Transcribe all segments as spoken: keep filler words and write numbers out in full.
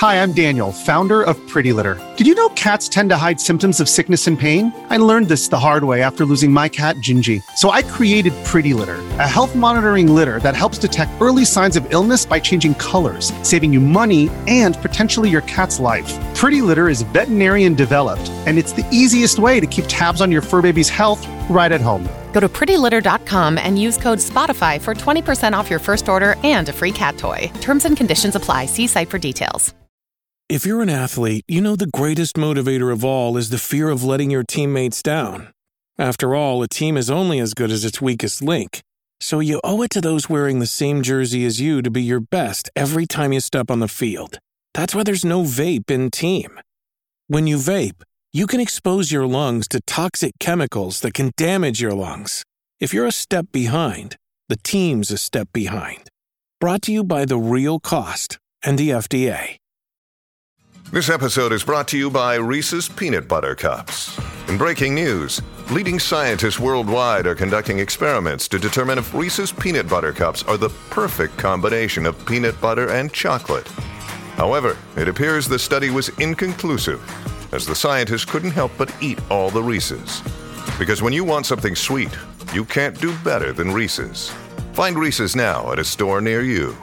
Hi, I'm Daniel, founder of Pretty Litter. Did you know cats tend to hide symptoms of sickness and pain? I learned this the hard way after losing my cat, Gingy. So I created Pretty Litter, a health monitoring litter that helps detect early signs of illness by changing colors, saving you money and potentially your cat's life. Pretty Litter is veterinarian developed, and it's the easiest way to keep tabs on your fur baby's health right at home. Go to pretty litter dot com and use code SPOTIFY for twenty percent off your first order and a free cat toy. Terms and conditions apply. See site for details. If you're an athlete, you know the greatest motivator of all is the fear of letting your teammates down. After all, a team is only as good as its weakest link. So you owe it to those wearing the same jersey as you to be your best every time you step on the field. That's why there's no vape in team. When you vape, you can expose your lungs to toxic chemicals that can damage your lungs. If you're a step behind, the team's a step behind. Brought to you by The Real Cost and the F D A. This episode is brought to you by Reese's Peanut Butter Cups. In breaking news, leading scientists worldwide are conducting experiments to determine if Reese's Peanut Butter Cups are the perfect combination of peanut butter and chocolate. However, it appears the study was inconclusive, as the scientists couldn't help but eat all the Reese's. Because when you want something sweet, you can't do better than Reese's. Find Reese's now at a store near you.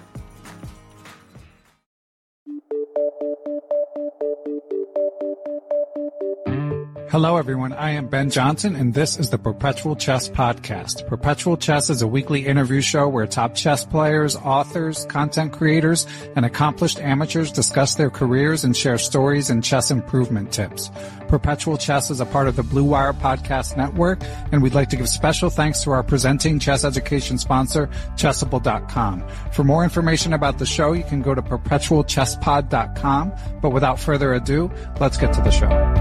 Hello, everyone. I am Ben Johnson, and this is the Perpetual Chess Podcast. Perpetual Chess is a weekly interview show where top chess players, authors, content creators, and accomplished amateurs discuss their careers and share stories and chess improvement tips. Perpetual Chess is a part of the Blue Wire Podcast Network, and we'd like to give special thanks to our presenting chess education sponsor, Chessable dot com. For more information about the show, you can go to perpetual chess pod dot com. But without further ado, let's get to the show.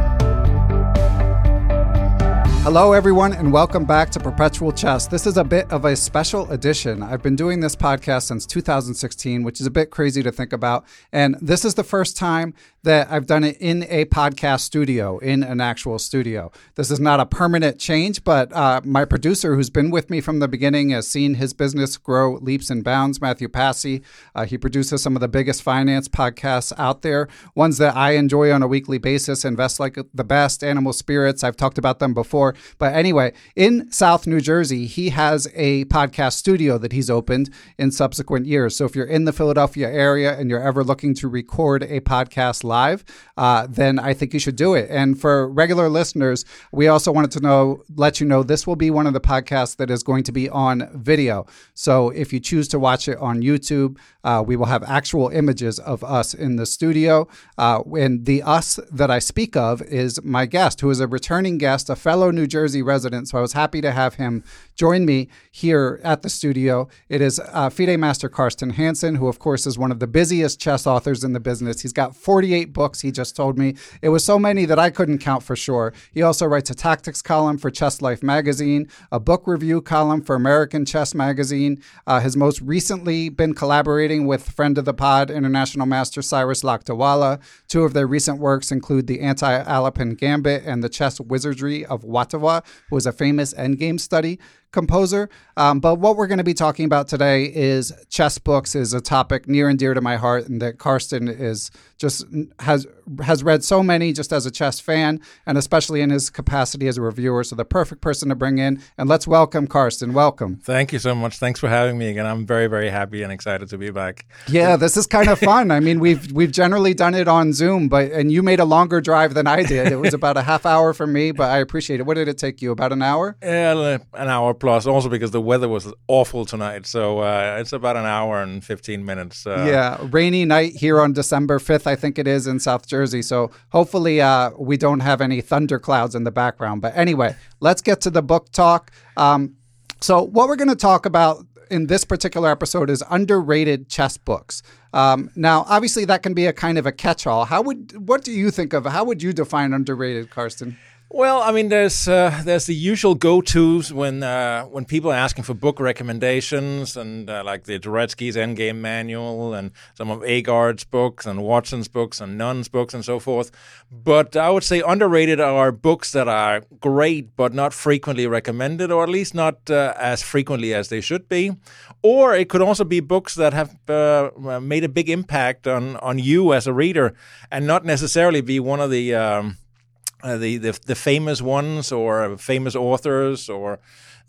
Hello, everyone, and welcome back to Perpetual Chess. This is a bit of a special edition. I've been doing this podcast since two thousand sixteen, which is a bit crazy to think about. And this is the first time that I've done it in a podcast studio, in an actual studio. This is not a permanent change, but uh, my producer, who's been with me from the beginning, has seen his business grow leaps and bounds, Matthew Passy. Uh, he produces some of the biggest finance podcasts out there, ones that I enjoy on a weekly basis, Invest Like the Best, Animal Spirits. I've talked about them before. But anyway, in South New Jersey, he has a podcast studio that he's opened in subsequent years. So if you're in the Philadelphia area and you're ever looking to record a podcast live, uh, then I think you should do it. And for regular listeners, we also wanted to know, let you know, this will be one of the podcasts that is going to be on video. So if you choose to watch it on YouTube, uh, we will have actual images of us in the studio. Uh, and the us that I speak of is my guest, who is a returning guest, a fellow New Jersey resident. So I was happy to have him join me here at the studio. It is uh, FIDE Master Karsten Hansen, who of course is one of the busiest chess authors in the business. He's got forty-eight books, he just told me. It was so many that I couldn't count for sure. He also writes a tactics column for Chess Life magazine, a book review column for American Chess magazine, uh, has most recently been collaborating with friend of the pod, International Master Cyrus Lakdawala. Two of their recent works include The Anti-Alapin Gambit and The Chess Wizardry of Watawa, who was a famous endgame study composer. Um, but what we're going to be talking about today is chess books, is a topic near and dear to my heart, and that Karsten is just has has read so many just as a chess fan, and especially in his capacity as a reviewer. So the perfect person to bring in. And let's welcome Karsten. Welcome. Thank you so much. Thanks for having me again. I'm very, very happy and excited to be back. Yeah, this is kind of fun. I mean, we've we've generally done it on Zoom, but and you made a longer drive than I did. It was about a half hour for me, but I appreciate it. What did it take you? About an hour? Yeah, an hour plus. Also because the weather was awful tonight, so uh, it's about an hour and fifteen minutes. Uh, yeah, rainy night here on December fifth, I think it is, in South Jersey. So hopefully uh, we don't have any thunderclouds in the background. But anyway, let's get to the book talk. Um, so what we're going to talk about in this particular episode is underrated chess books. Um, now, obviously, that can be a kind of a catch-all. How would what do you think of? How would you define underrated, Karsten? Well, I mean, there's uh, there's the usual go-tos when uh, when people are asking for book recommendations, and uh, like the Dvoretsky's Endgame Manual, and some of Agard's books, and Watson's books, and Nunn's books, and so forth. But I would say underrated are books that are great, but not frequently recommended, or at least not uh, as frequently as they should be. Or it could also be books that have uh, made a big impact on on you as a reader, and not necessarily be one of the um, Uh, the, the the famous ones, or famous authors, or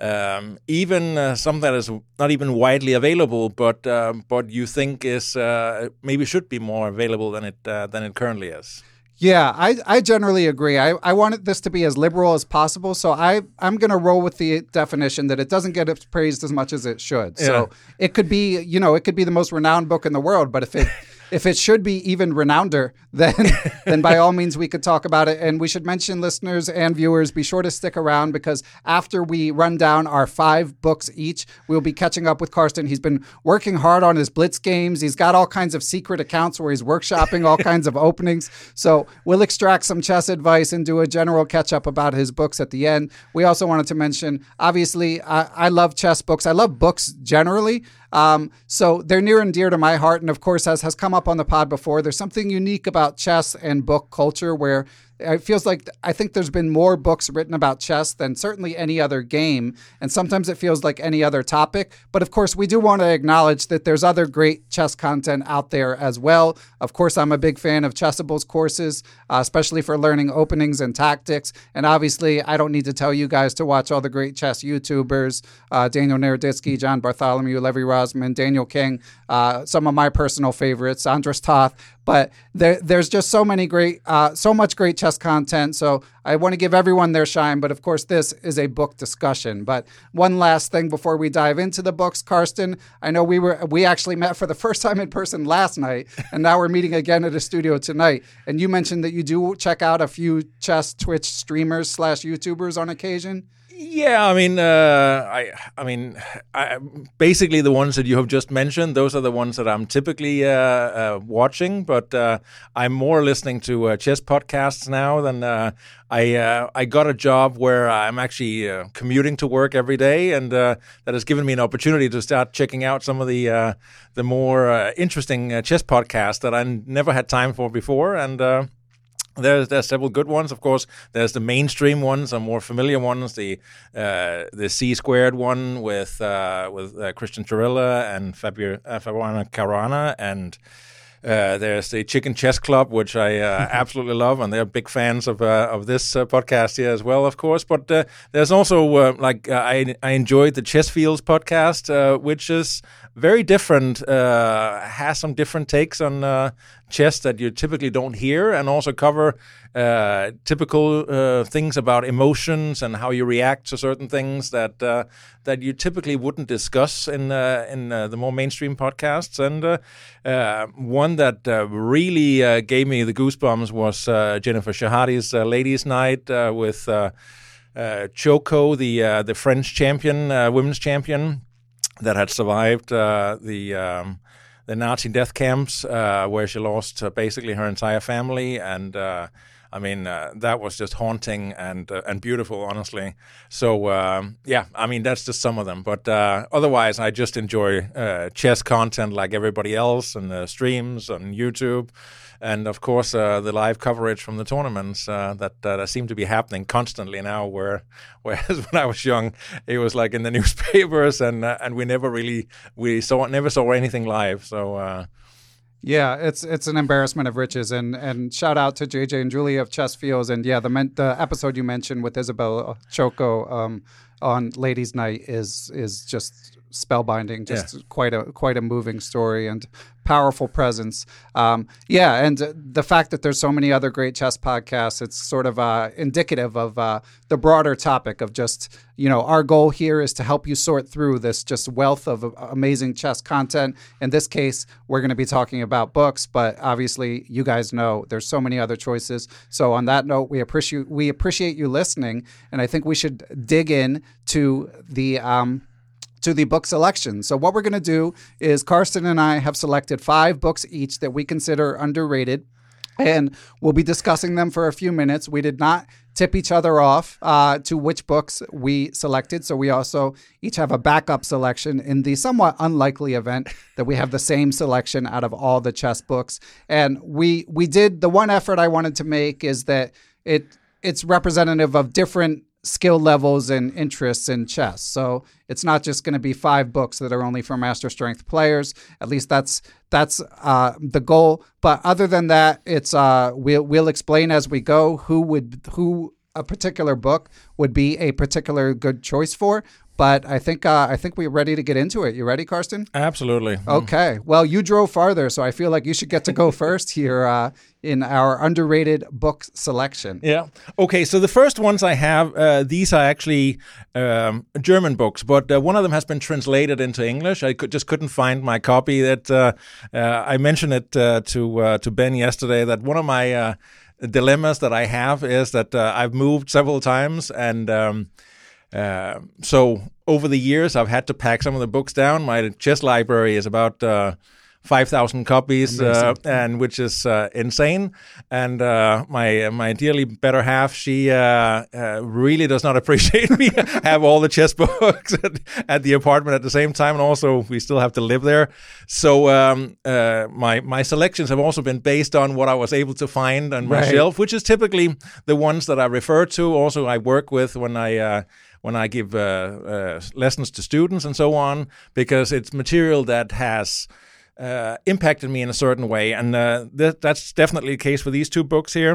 um, even uh, some that is not even widely available, but uh, but you think is uh, maybe should be more available than it uh, than it currently is. Yeah, I, I generally agree. I, I wanted this to be as liberal as possible, so I, I'm going to roll with the definition that it doesn't get praised as much as it should. Yeah. So it could be, you know, it could be the most renowned book in the world, but if it if it should be even renounder, then then by all means we could talk about it. And we should mention, listeners and viewers, be sure to stick around, because after we run down our five books each, we'll be catching up with Karsten. He's been working hard on his Blitz games. He's got all kinds of secret accounts where he's workshopping all kinds of openings. So we'll extract some chess advice and do a general catch up about his books at the end. We also wanted to mention, obviously, I, I love chess books. I love books generally. Um, so they're near and dear to my heart. And of course, as has come up on the pod before, there's something unique about chess and book culture where it feels like I think there's been more books written about chess than certainly any other game. And sometimes it feels like any other topic. But of course, we do want to acknowledge that there's other great chess content out there as well. Of course, I'm a big fan of Chessable's courses, uh, especially for learning openings and tactics. And obviously, I don't need to tell you guys to watch all the great chess YouTubers, uh, Daniel Naroditsky, John Bartholomew, Levy Rosman, Daniel King, uh, some of my personal favorites, Andras Toth. But there, there's just so many great, uh, so much great chess content. So I want to give everyone their shine. But of course, this is a book discussion. But one last thing before we dive into the books, Karsten, I know we were we actually met for the first time in person last night, and now we're meeting again at a studio tonight. And you mentioned that you do check out a few chess Twitch streamers slash YouTubers on occasion. Yeah, I mean, uh, I, I mean, I, basically the ones that you have just mentioned, those are the ones that I'm typically uh, uh, watching. But uh, I'm more listening to uh, chess podcasts now than uh, I. Uh, I got a job where I'm actually uh, commuting to work every day, and uh, that has given me an opportunity to start checking out some of the uh, the more uh, interesting uh, chess podcasts that I never had time for before, and. Uh, There's there's several good ones, of course. There's the mainstream ones, some more familiar ones. The uh, the C Squared one with uh, with uh, Christian Chirilla and Fabio uh, Fabiana Caruana, and uh, there's the Chicken Chess Club, which I uh, absolutely love, and they're big fans of uh, of this uh, podcast here as well, of course. But uh, there's also uh, like uh, I I enjoyed the Chess Fields podcast, uh, which is very different, uh, has some different takes on uh, chess that you typically don't hear, and also cover uh, typical uh, things about emotions and how you react to certain things that uh, that you typically wouldn't discuss in uh, in uh, the more mainstream podcasts. And uh, uh, one that uh, really uh, gave me the goosebumps was uh, Jennifer Shahadi's uh, Ladies' Night uh, with uh, uh, Choco, the uh, the French champion, uh, women's champion, that had survived uh, the um, the Nazi death camps, uh, where she lost uh, basically her entire family, and uh, I mean uh, that was just haunting and uh, and beautiful, honestly. So um, yeah, I mean that's just some of them, but uh, otherwise I just enjoy uh, chess content like everybody else, and uh, streams on YouTube. And of course, uh, the live coverage from the tournaments uh, that uh, that seem to be happening constantly now. Where, whereas when I was young, it was like in the newspapers, and uh, and we never really we saw never saw anything live. So. Uh, Yeah, it's it's an embarrassment of riches, and and shout out to J J and Julie of Chess Fields, and yeah, the men- the episode you mentioned with Isabel Choco um, on Ladies' Night is is just spellbinding, just yeah. quite a quite a moving story and powerful presence. Um, yeah, and the fact that there's so many other great chess podcasts, it's sort of uh, indicative of uh, the broader topic of just, you know, our goal here is to help you sort through this just wealth of amazing chess content. In this case, we're going to be talking about books, but obviously you guys know there's so many other choices. So on that note, we appreciate we appreciate you listening, and I think we should dig in to the um, to the book selection. So what we're going to do is Karsten and I have selected five books each that we consider underrated. And we'll be discussing them for a few minutes. We did not tip each other off uh, to which books we selected. So we also each have a backup selection in the somewhat unlikely event that we have the same selection out of all the chess books. And we we did, the one effort I wanted to make is that it it's representative of different skill levels and interests in chess. So it's not just going to be five books that are only for master strength players. At least that's that's uh, the goal. But other than that, it's uh, we'll we'll explain as we go who would who a particular book would be a particular good choice for. But I think uh, I think we're ready to get into it. You ready, Karsten? Absolutely. Okay. Well, you drove farther, so I feel like you should get to go first here uh, in our underrated book selection. Yeah. Okay. So the first ones I have, uh, these are actually um, German books, but uh, one of them has been translated into English. I could, just couldn't find my copy. That uh, uh, I mentioned it uh, to uh, to Ben yesterday. That one of my uh, dilemmas that I have is that uh, I've moved several times and. Um, Uh, so over the years, I've had to pack some of the books down. My chess library is about uh, five thousand copies, uh, and which is uh, insane. And uh, my my dearly better half, she uh, uh, really does not appreciate me have all the chess books at, at the apartment at the same time. And also, we still have to live there. So um, uh, my my selections have also been based on what I was able to find on my Right. shelf, which is typically the ones that I refer to. Also, I work with when I. Uh, when I give uh, uh, lessons to students and so on, because it's material that has uh, impacted me in a certain way. And uh, th- that's definitely the case for these two books here.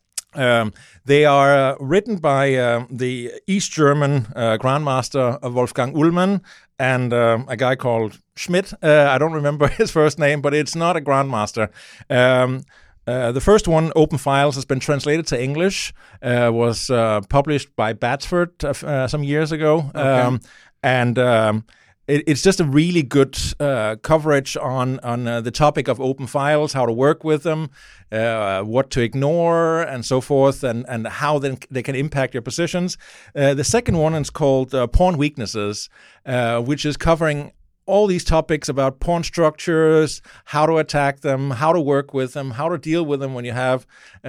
Um, they are uh, written by uh, the East German uh, Grandmaster Wolfgang Ullmann and uh, a guy called Schmidt. Uh, I don't remember his first name, but it's not a Grandmaster. Um, Uh, the first one, Open Files, has been translated to English, uh, was uh, published by Batsford uh, uh, some years ago. Okay. Um, and um, it, it's just a really good uh, coverage on, on uh, the topic of open files, how to work with them, uh, what to ignore, and so forth, and, and how then they can impact your positions. Uh, the second one is called uh, Pawn Weaknesses, uh, which is covering all these topics about pawn structures, how to attack them, how to work with them, how to deal with them when you have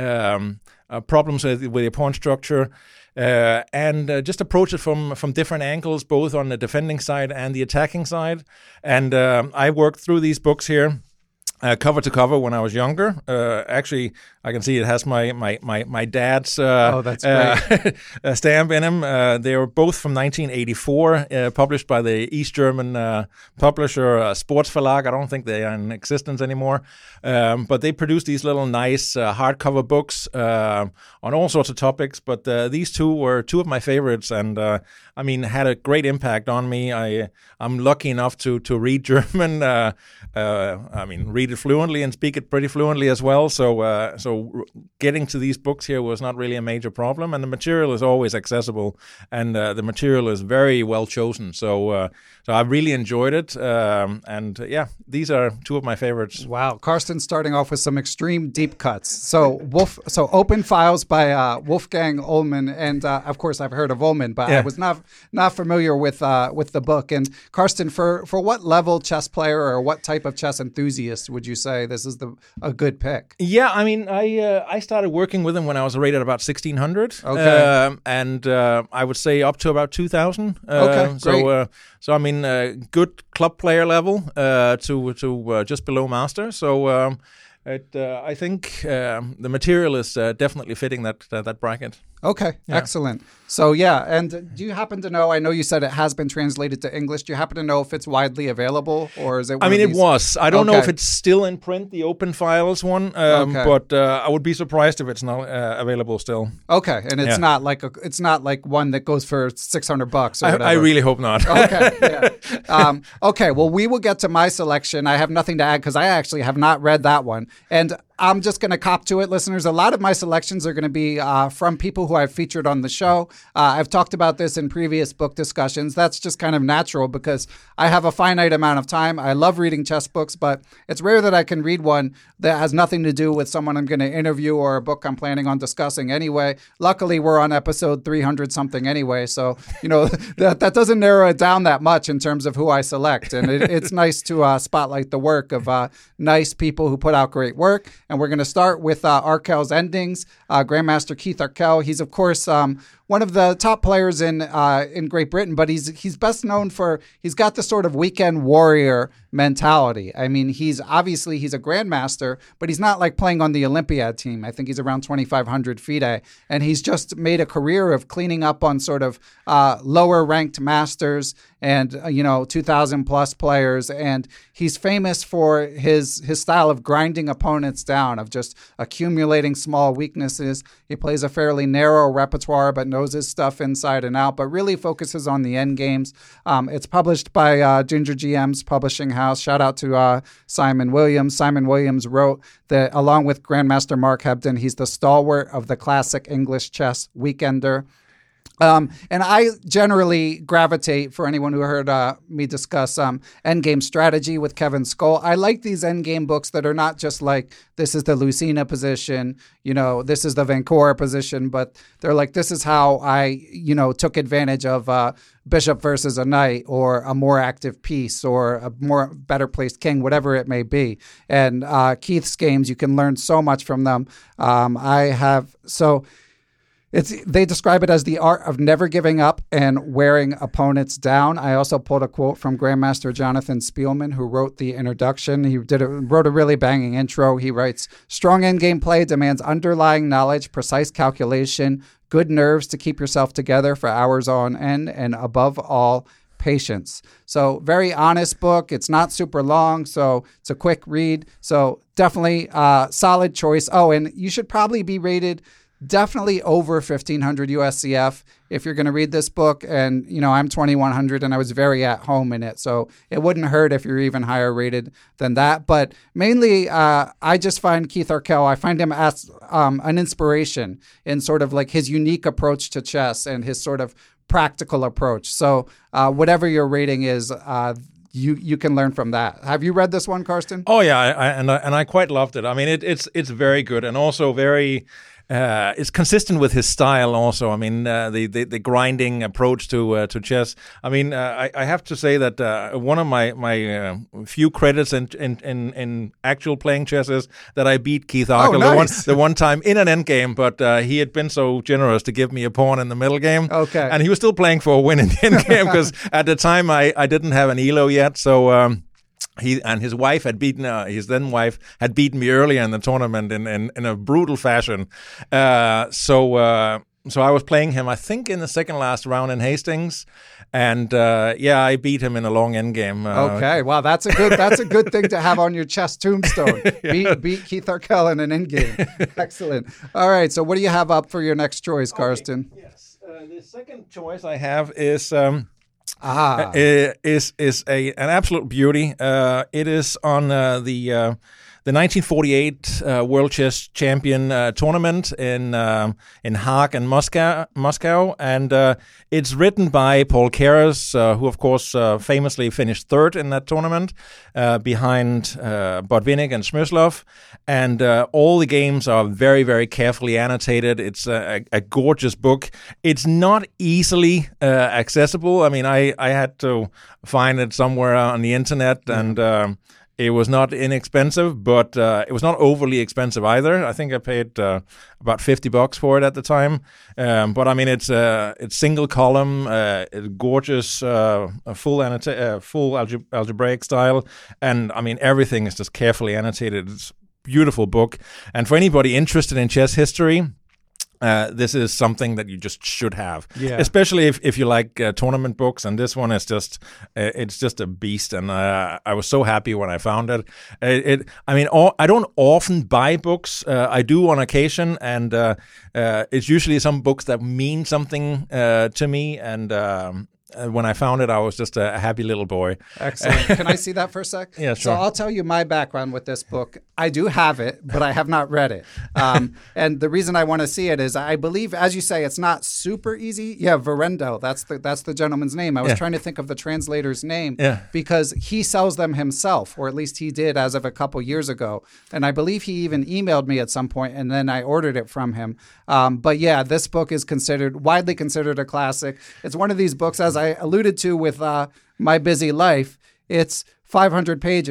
um, uh, problems with, with your pawn structure, uh, and uh, just approach it from from different angles, both on the defending side and the attacking side. And uh, I worked through these books here. Uh, cover to cover when I was younger. Uh, actually, I can see it has my my my, my dad's uh, Oh, that's great. uh, stamp in them. Uh, they were both from nineteen eighty-four, uh, published by the East German uh, publisher uh, Sportsverlag. I don't think they are in existence anymore. Um, but they produced these little nice uh, hardcover books uh, on all sorts of topics. But uh, these two were two of my favorites, and uh, I mean, had a great impact on me. I I'm lucky enough to to read German. Uh, uh, I mean, read it fluently and speak it pretty fluently as well. So, uh, so r- getting to these books here was not really a major problem, and the material is always accessible, and uh, the material is very well chosen. So, uh, so I really enjoyed it, um, and uh, yeah, these are two of my favorites. Wow, Karsten starting off with some extreme deep cuts. So Wolf, so Open Files by uh, Wolfgang Ullmann, and uh, of course I've heard of Ullmann, but Yeah. I was not not familiar with uh, with the book. And Karsten, for for what level chess player or what type of chess enthusiast would you say this is the a good pick? Yeah, I mean, I uh, I started working with them when I was rated about sixteen hundred. Okay. Um, and uh, I would say up to about two thousand. Uh, Okay, so, great. uh, so I mean, uh, good club player level uh, to to uh, just below master. So. Um, It, uh, I think um, the material is uh, definitely fitting that uh, that bracket. Okay, Yeah. excellent. So yeah, and do you happen to know, I know you said it has been translated to English, do you happen to know if it's widely available, or is it one I mean, of it these- was. I don't know Okay. if it's still in print, the Open Files one, um, Okay. but uh, I would be surprised if it's not uh, available still. Okay, and it's Yeah. not like a, it's not like one that goes for six hundred bucks or I, whatever. I really hope not. Okay, yeah. Um, okay, well, we will get to my selection. I have nothing to add because I actually have not read that one. And I'm just going to cop to it, listeners. A lot of my selections are going to be uh, from people who I've featured on the show. Uh, I've talked about this in previous book discussions. That's just kind of natural because I have a finite amount of time. I love reading chess books, but it's rare that I can read one that has nothing to do with someone I'm going to interview or a book I'm planning on discussing anyway. Luckily, we're on episode three hundred something anyway, so you know that that doesn't narrow it down that much in terms of who I select. And it, it's nice to uh, spotlight the work of uh, nice people who put out great work. And we're going to start with uh, Arkell's endings. Uh, Grandmaster Keith Arkell, he's, of course, um, one of the top players in uh, in Great Britain, but he's he's best known for, he's got this sort of weekend warrior mentality. I mean, he's obviously, he's a grandmaster, but he's not like playing on the Olympiad team. I think he's around twenty-five hundred FIDE, and he's just made a career of cleaning up on sort of uh, lower ranked masters and, uh, you know, two thousand plus players. And he's famous for his his style of grinding opponents down, of just accumulating small weaknesses. He plays a fairly narrow repertoire, but knows his stuff inside and out, but really focuses on the end games. Um, it's published by uh, Ginger G M's publishing house. Shout out to uh, Simon Williams. Simon Williams wrote that, along with Grandmaster Mark Hebden, he's the stalwart of the classic English chess weekender. Um, and I generally gravitate, for anyone who heard uh, me discuss um, endgame strategy with Kevin Skull, I like these endgame books that are not just like, this is the Lucina position, you know, this is the Vancouver position, but they're like, this is how I, you know, took advantage of uh, bishop versus a knight, or a more active piece, or a more better placed king, whatever it may be. And uh, Keith's games, you can learn so much from them. Um, I have, so... It's they describe it as the art of never giving up and wearing opponents down. I also pulled a quote from Grandmaster Jonathan Spielman, who wrote the introduction. He did a, wrote a really banging intro. He writes, "Strong endgame play demands underlying knowledge, precise calculation, good nerves to keep yourself together for hours on end, and above all, patience." So very honest book. It's not super long, so it's a quick read. So definitely uh, solid choice. Oh, and you should probably be rated definitely over fifteen hundred U S C F if you're going to read this book. And, you know, I'm twenty-one hundred and I was very at home in it. So it wouldn't hurt if you're even higher rated than that. But mainly, uh, I just find Keith Arkell, I find him as um, an inspiration in sort of like his unique approach to chess and his sort of practical approach. So uh, whatever your rating is, uh, You you can learn from that. Have you read this one, Karsten? Oh yeah, I, I, and I, and I quite loved it. I mean, it, it's it's very good, and also very uh, it's consistent with his style. Also, I mean, uh, the, the the grinding approach to uh, to chess. I mean, uh, I, I have to say that uh, one of my my uh, few credits in, in in in actual playing chess is that I beat Keith Arkell oh, nice. the one the one time in an endgame, but uh, he had been so generous to give me a pawn in the middle game. Okay, and he was still playing for a win in the endgame because at the time I, I didn't have an E L O yet, so. Um, He and his wife had beaten uh, his then wife had beaten me earlier in the tournament in in, in a brutal fashion. Uh, so uh, so I was playing him, I think, in the second last round in Hastings, and uh, yeah, I beat him in a long endgame. Uh, okay, wow, that's a good that's a good thing to have on your chess tombstone. yeah. Beat beat Keith Arkell in an endgame. Excellent. All right, so what do you have up for your next choice, Karsten? Okay. Yes, uh, the second choice I have is. Um, Ah, uh, is is a an absolute beauty. Uh, it is on uh, the uh, the nineteen forty-eight uh, World Chess Champion uh, tournament in um, in Hague and Moscow, Moscow, and uh, it's written by Paul Keres, uh, who of course uh, famously finished third in that tournament, uh, behind uh, Botvinnik and Smyslov, and uh, all the games are very very carefully annotated. It's a, a gorgeous book. It's not easily uh, accessible. I mean, I I had to find it somewhere on the internet, mm. and. Um, It was not inexpensive, but uh, it was not overly expensive either. I think I paid uh, about fifty bucks for it at the time. Um, but I mean, it's uh, it's single column, uh, it's gorgeous, uh, full annota- uh, full alge- algebraic style, and I mean everything is just carefully annotated. It's a beautiful book, and for anybody interested in chess history. Uh, this is something that you just should have, yeah. especially if, if you like uh, tournament books. And this one is just, uh, it's just a beast. And uh, I was so happy when I found it. It, it I mean, all, I don't often buy books. Uh, I do on occasion, and uh, uh, it's usually some books that mean something uh, to me. And um, when I found it, I was just a happy little boy. Excellent. Can I see that for a sec? Yeah, sure. So I'll tell you my background with this book. I do have it, but I have not read it. Um, and the reason I want to see it is I believe, as you say, it's not super easy. Yeah, Verendo. That's the that's the gentleman's name. I was yeah. trying to think of the translator's name yeah. because he sells them himself, or at least he did as of a couple years ago. And I believe he even emailed me at some point, and then I ordered it from him. Um, but yeah, this book is considered, widely considered a classic. It's one of these books, as I alluded to with uh, My Busy Life. It's five hundred pages.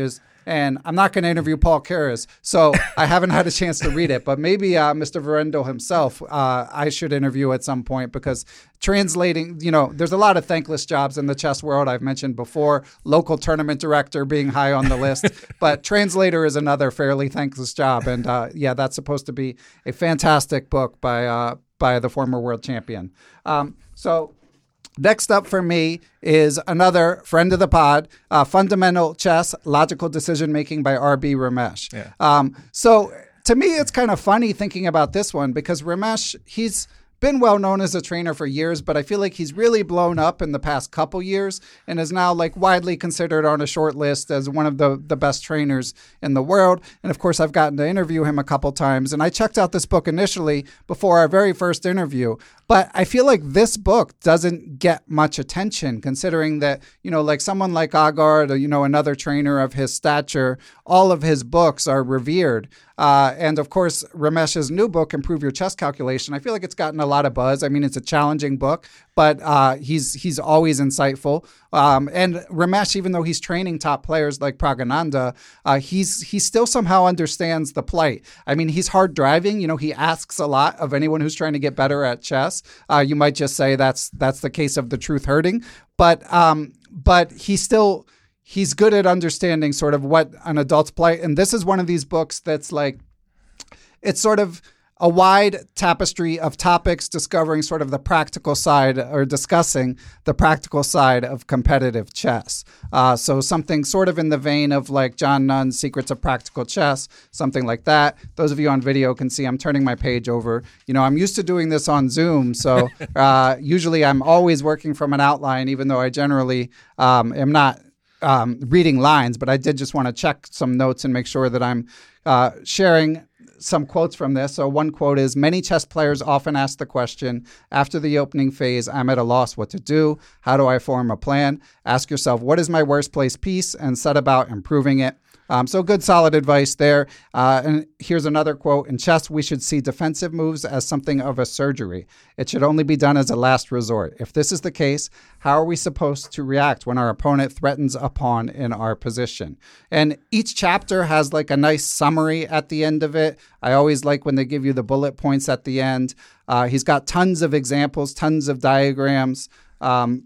And I'm not going to interview Paul Keres, so I haven't had a chance to read it. But maybe uh, Mister Verendo himself, uh, I should interview at some point, because translating, you know, there's a lot of thankless jobs in the chess world. I've mentioned before, local tournament director being high on the list, but translator is another fairly thankless job. And uh, yeah, that's supposed to be a fantastic book by uh, by the former world champion. Um, so next up for me is another friend of the pod, uh, Fundamental Chess, Logical Decision Making by R B Ramesh. Yeah. Um, so to me, it's kind of funny thinking about this one, because Ramesh, he's been well known as a trainer for years, but I feel like he's really blown up in the past couple years and is now like widely considered on a short list as one of the, the best trainers in the world. And of course, I've gotten to interview him a couple times, and I checked out this book initially before our very first interview. But I feel like this book doesn't get much attention, considering that, you know, like someone like Agard, or, you know, another trainer of his stature, all of his books are revered. Uh, and of course, Ramesh's new book, Improve Your Chess Calculation, I feel like it's gotten a lot of buzz. I mean, it's a challenging book, but uh, he's he's always insightful. Um, and Ramesh, even though he's training top players like Praggnanandhaa, uh, he's he still somehow understands the plight. I mean, he's hard driving. You know, he asks a lot of anyone who's trying to get better at chess. Uh, you might just say that's that's the case of the truth hurting, but um, but he still. He's good at understanding sort of what an adult's plight. And this is one of these books that's like, it's sort of a wide tapestry of topics discovering sort of the practical side, or discussing the practical side of competitive chess. Uh, so something sort of in the vein of like John Nunn's Secrets of Practical Chess, something like that. Those of you on video can see I'm turning my page over. You know, I'm used to doing this on Zoom, so uh, usually I'm always working from an outline, even though I generally um, am not Um, reading lines, but I did just want to check some notes and make sure that I'm uh, sharing some quotes from this. So one quote is, many chess players often ask the question, after the opening phase, I'm at a loss what to do. How do I form a plan? Ask yourself, what is my worst place piece, and set about improving it. Um, so good, solid advice there. Uh, and here's another quote. In chess, we should see defensive moves as something of a surgery. It should only be done as a last resort. If this is the case, how are we supposed to react when our opponent threatens a pawn in our position? And each chapter has like a nice summary at the end of it. I always like when they give you the bullet points at the end. Uh, he's got tons of examples, tons of diagrams um,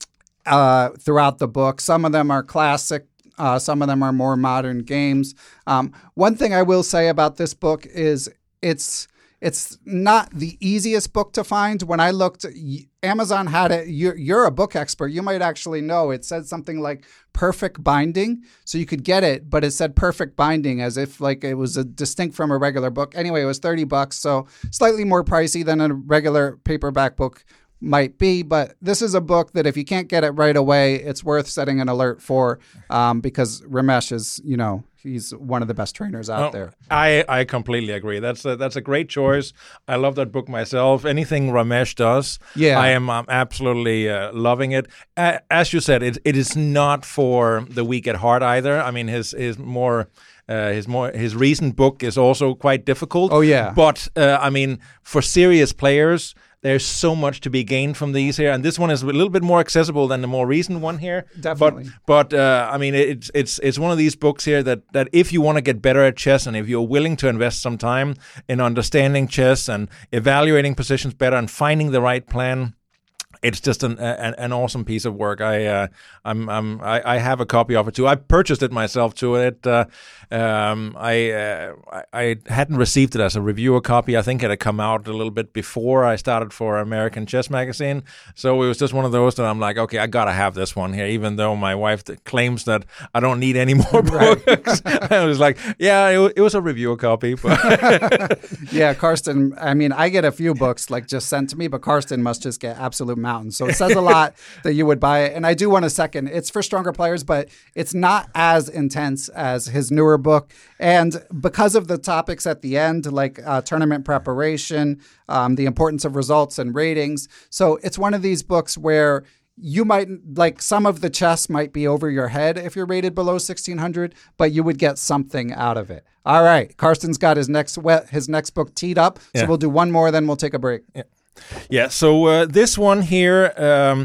uh, throughout the book. Some of them are classic. Uh, some of them are more modern games. Um, one thing I will say about this book is it's it's not the easiest book to find. When I looked, Amazon had it. You're, you're a book expert. You might actually know. It said something like perfect binding. So you could get it, but it said perfect binding as if like it was a distinct from a regular book. Anyway, it was thirty bucks, so slightly more pricey than a regular paperback book might be, but this is a book that if you can't get it right away, it's worth setting an alert for, um, because Ramesh is, you know, he's one of the best trainers out well, there. I, I completely agree. That's a, that's a great choice. I love that book myself. Anything Ramesh does, yeah. I am um, absolutely uh, loving it. Uh, as you said, it it is not for the weak at heart either. I mean, his his more. Uh, his more his recent book is also quite difficult. Oh yeah, but uh, I mean, for serious players, there's so much to be gained from these here, and this one is a little bit more accessible than the more recent one here. Definitely. But but uh, I mean, it's it's it's one of these books here that that if you want to get better at chess, and if you're willing to invest some time in understanding chess and evaluating positions better and finding the right plan, it's just an, an an awesome piece of work. I uh, I'm I'm I, I have a copy of it too. I purchased it myself too. It uh, um, I uh, I hadn't received it as a reviewer copy. I think it had come out a little bit before I started for American Chess Magazine. So it was just one of those that I'm like, okay, I gotta have this one here, even though my wife claims that I don't need any more books. I was like, yeah, it, it was a reviewer copy. But yeah, Karsten. I mean, I get a few books like just sent to me, but Karsten must just get absolute mountains. So it says a lot that you would buy it. And I do want to second, it's for stronger players, but it's not as intense as his newer book. And because of the topics at the end, like uh, tournament preparation, um, the importance of results and ratings. So it's one of these books where you might, like some of the chess might be over your head if you're rated below sixteen hundred, but you would get something out of it. All right. Karsten's got his next his next book teed up. So yeah. we'll do one more, then we'll take a break. Yeah. Yeah, so uh, this one here, um,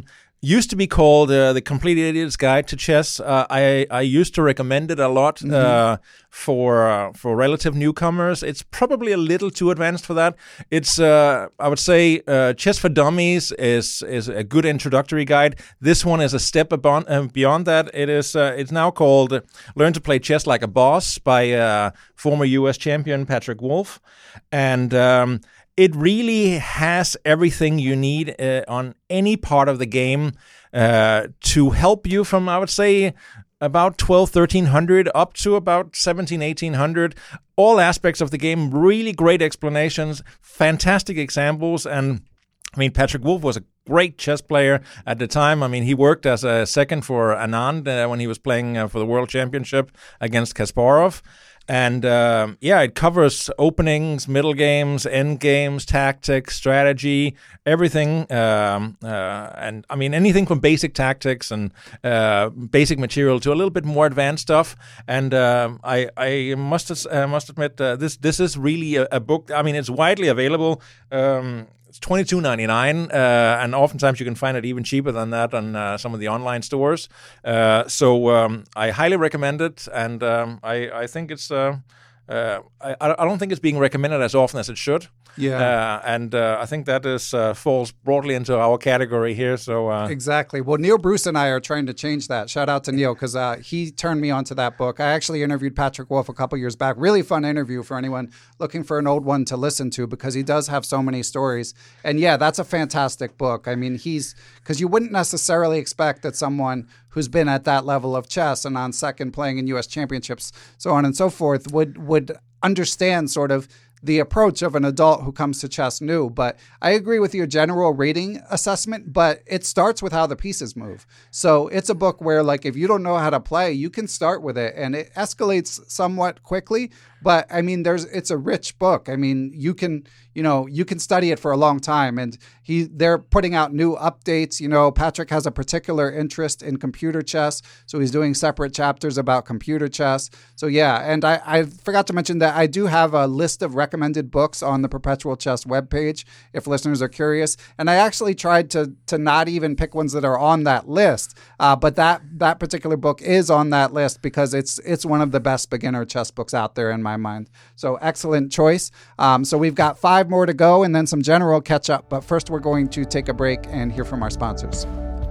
used to be called uh, The Complete Idiot's Guide to Chess. Uh, I I used to recommend it a lot mm-hmm. uh, for uh, for relative newcomers. It's probably a little too advanced for that. It's uh, I would say uh, Chess for Dummies is is a good introductory guide. This one is a step abon- uh, beyond that. It is uh, it's now called Learn to Play Chess Like a Boss by uh, former U S champion Patrick Wolf, and um, it really has everything you need uh, on any part of the game uh, to help you from, I would say, about twelve, thirteen hundred up to about seventeen, eighteen hundred. All aspects of the game, really great explanations, fantastic examples, and I mean, Patrick Wolf was a great chess player at the time. I mean, he worked as a second for Anand uh, when he was playing uh, for the World Championship against Kasparov. And um, yeah, it covers openings, middle games, end games, tactics, strategy, everything. Um, uh, and I mean, anything from basic tactics and uh, basic material to a little bit more advanced stuff. And uh, I, I must uh, must admit, uh, this this is really a, a book. I mean, it's widely available. Um, It's twenty-two ninety-nine, uh, and oftentimes you can find it even cheaper than that on uh, some of the online stores. Uh, so um, I highly recommend it, and um, I, I think it's. Uh, uh, I, I don't think it's being recommended as often as it should. Yeah, uh, and uh, I think that is uh, falls broadly into our category here. So uh, exactly. Well, Neil Bruce and I are trying to change that. Shout out to Neil because uh, he turned me onto that book. I actually interviewed Patrick Wolf a couple years back. Really fun interview for anyone looking for an old one to listen to because he does have so many stories. And yeah, that's a fantastic book. I mean, he's because you wouldn't necessarily expect that someone who's been at that level of chess and on second playing in U S championships, so on and so forth, would would understand sort of the approach of an adult who comes to chess new. But I agree with your general rating assessment, but it starts with how the pieces move. So it's a book where, like, if you don't know how to play, you can start with it and it escalates somewhat quickly. But I mean, there's it's a rich book. I mean, you can, you know, you can study it for a long time. And he they're putting out new updates. You know, Patrick has a particular interest in computer chess, so he's doing separate chapters about computer chess. So yeah, and I, I forgot to mention that I do have a list of recommended books on the Perpetual Chess webpage if listeners are curious. And I actually tried to to not even pick ones that are on that list, uh, but that that particular book is on that list because it's it's one of the best beginner chess books out there in my mind. So excellent choice. Um, so we've got five more to go and then some general catch up. But first we're going to take a break and hear from our sponsors.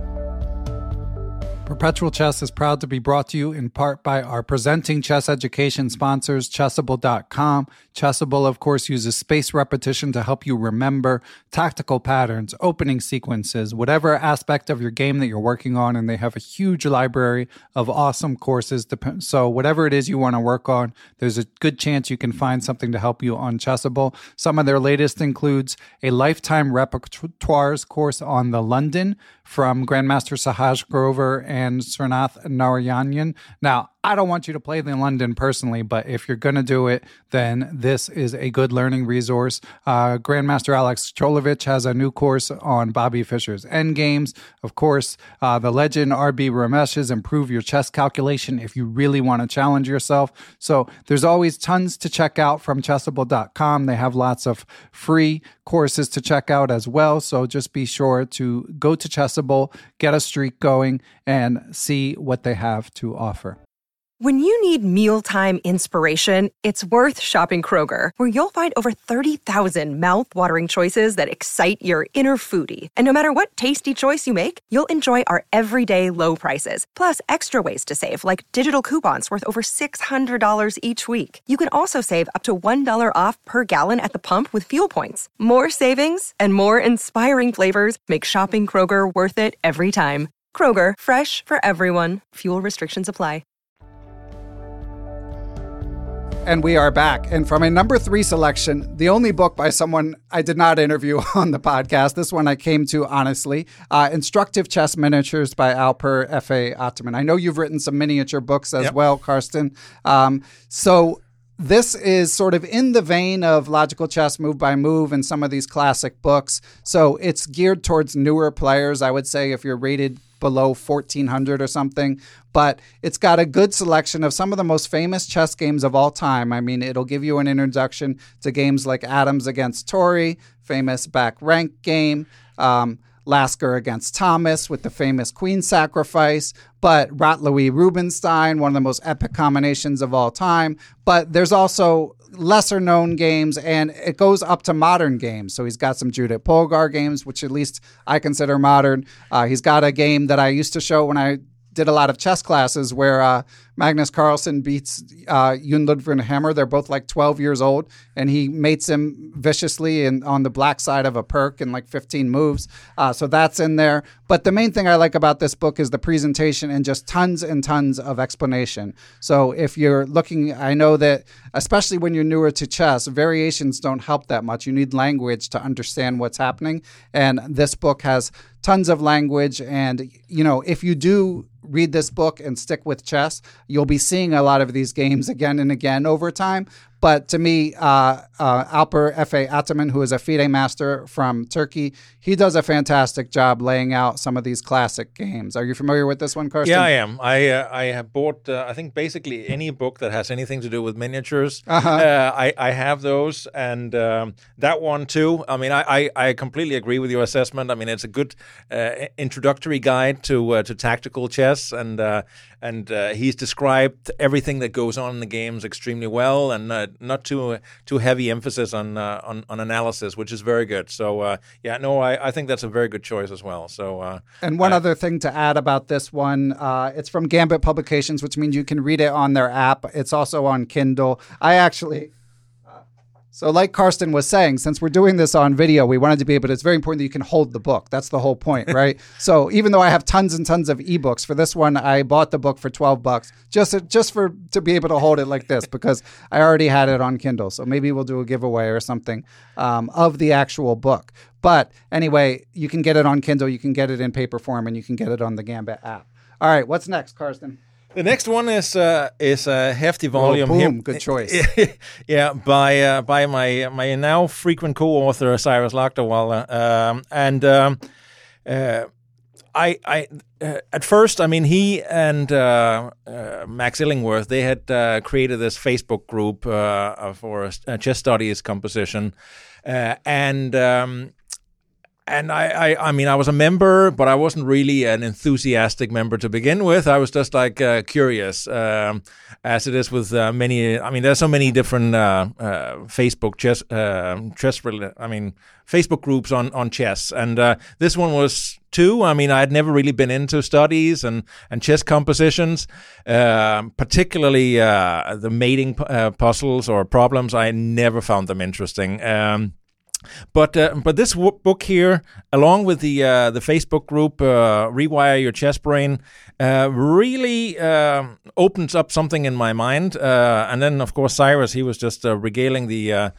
Perpetual Chess is proud to be brought to you in part by our presenting chess education sponsors, Chessable dot com. Chessable, of course, uses spaced repetition to help you remember tactical patterns, opening sequences, whatever aspect of your game that you're working on, and they have a huge library of awesome courses. So whatever it is you want to work on, there's a good chance you can find something to help you on Chessable. Some of their latest includes a lifetime repertoires course on the London from Grandmaster Sahaj Grover and Srinath Narayanan. Now, I don't want you to play the London personally, but if you're going to do it, then this is a good learning resource. Uh, Grandmaster Alex Cholovich has a new course on Bobby Fischer's Endgames. Of course, uh, the legend R B Ramesh's Improve Your Chess Calculation if you really want to challenge yourself. So there's always tons to check out from Chessable dot com. They have lots of free courses to check out as well. So just be sure to go to Chessable, get a streak going, and see what they have to offer. When you need mealtime inspiration, it's worth shopping Kroger, where you'll find over thirty thousand mouth-watering choices that excite your inner foodie. And no matter what tasty choice you make, you'll enjoy our everyday low prices, plus extra ways to save, like digital coupons worth over six hundred dollars each week. You can also save up to one dollar off per gallon at the pump with fuel points. More savings and more inspiring flavors make shopping Kroger worth it every time. Kroger, fresh for everyone. Fuel restrictions apply. And we are back. And from a number three selection, the only book by someone I did not interview on the podcast, this one I came to honestly, uh, Instructive Chess Miniatures by Alper F A Ataman. I know you've written some miniature books as yep. well, Karsten. Um, so this is sort of in the vein of Logical Chess Move by Move and some of these classic books. So it's geared towards newer players, I would say, if you're rated below fourteen hundred or something, but it's got a good selection of some of the most famous chess games of all time. I mean, it'll give you an introduction to games like Adams against Torrey, famous back rank game, um, Lasker against Thomas with the famous Queen sacrifice, but Rotlouis Rubinstein, one of the most epic combinations of all time. But there's also lesser known games, and it goes up to modern games. So he's got some Judith Polgar games, which at least I consider modern. Uh, he's got a game that I used to show when I did a lot of chess classes where uh, Magnus Carlsen beats uh, Jon Ludvig Hammer. They're both like twelve years old, and he mates him viciously in, on the black side of a perk in like fifteen moves. Uh, so that's in there. But the main thing I like about this book is the presentation and just tons and tons of explanation. So if you're looking, I know that especially when you're newer to chess, variations don't help that much. You need language to understand what's happening. And this book has tons of language. And, you know, if you do read this book and stick with chess, you'll be seeing a lot of these games again and again over time. But to me, uh, uh, Alper Efe Ataman, who is a FIDE master from Turkey, he does a fantastic job laying out some of these classic games. Are you familiar with this one, Karsten? Yeah, I am. I uh, I have bought, uh, I think, basically any book that has anything to do with miniatures. Uh-huh. Uh, I, I have those, and um, that one too. I mean, I, I, I completely agree with your assessment. I mean, it's a good uh, introductory guide to uh, to tactical chess, and uh, and uh, he's described everything that goes on in the games extremely well, and uh, not too too heavy emphasis on uh, on, on analysis, which is very good. So uh, yeah, no, I, I think that's a very good choice as well. So uh, and one I, other thing to add about this one, uh, it's from Gambit Publications, which means you can read it on their app. It's also on Kindle. I actually. So like Karsten was saying, since we're doing this on video, we wanted to be able to, it's very important that you can hold the book. That's the whole point, right? So even though I have tons and tons of ebooks, for this one, I bought the book for twelve bucks just, just for to be able to hold it like this because I already had it on Kindle. So maybe we'll do a giveaway or something um, of the actual book. But anyway, you can get it on Kindle, you can get it in paper form, and you can get it on the Gambit app. All right, what's next, Karsten? The next one is uh, is a hefty volume. Oh, boom! Here. Good choice. Yeah, by uh, by my my now frequent co-author Cyrus Lakdawala, um, and um, uh, I I uh, at first, I mean, he and uh, uh, Max Illingworth, they had uh, created this Facebook group uh, for a chess studies composition, uh, and. Um, And I, I, I mean, I was a member, but I wasn't really an enthusiastic member to begin with. I was just like uh, curious, um, as it is with uh, many. I mean, there's so many different uh, uh, Facebook chess, uh, chess. I mean, Facebook groups on on chess, and uh, this one was too. I mean, I had never really been into studies and and chess compositions, uh, particularly uh, the mating uh, puzzles or problems. I never found them interesting. Um, But uh, but this w- book here, along with the uh, the Facebook group uh, Rewire Your Chess Brain, uh, really uh, opens up something in my mind. Uh, and then, of course, Cyrus, he was just uh, regaling the uh,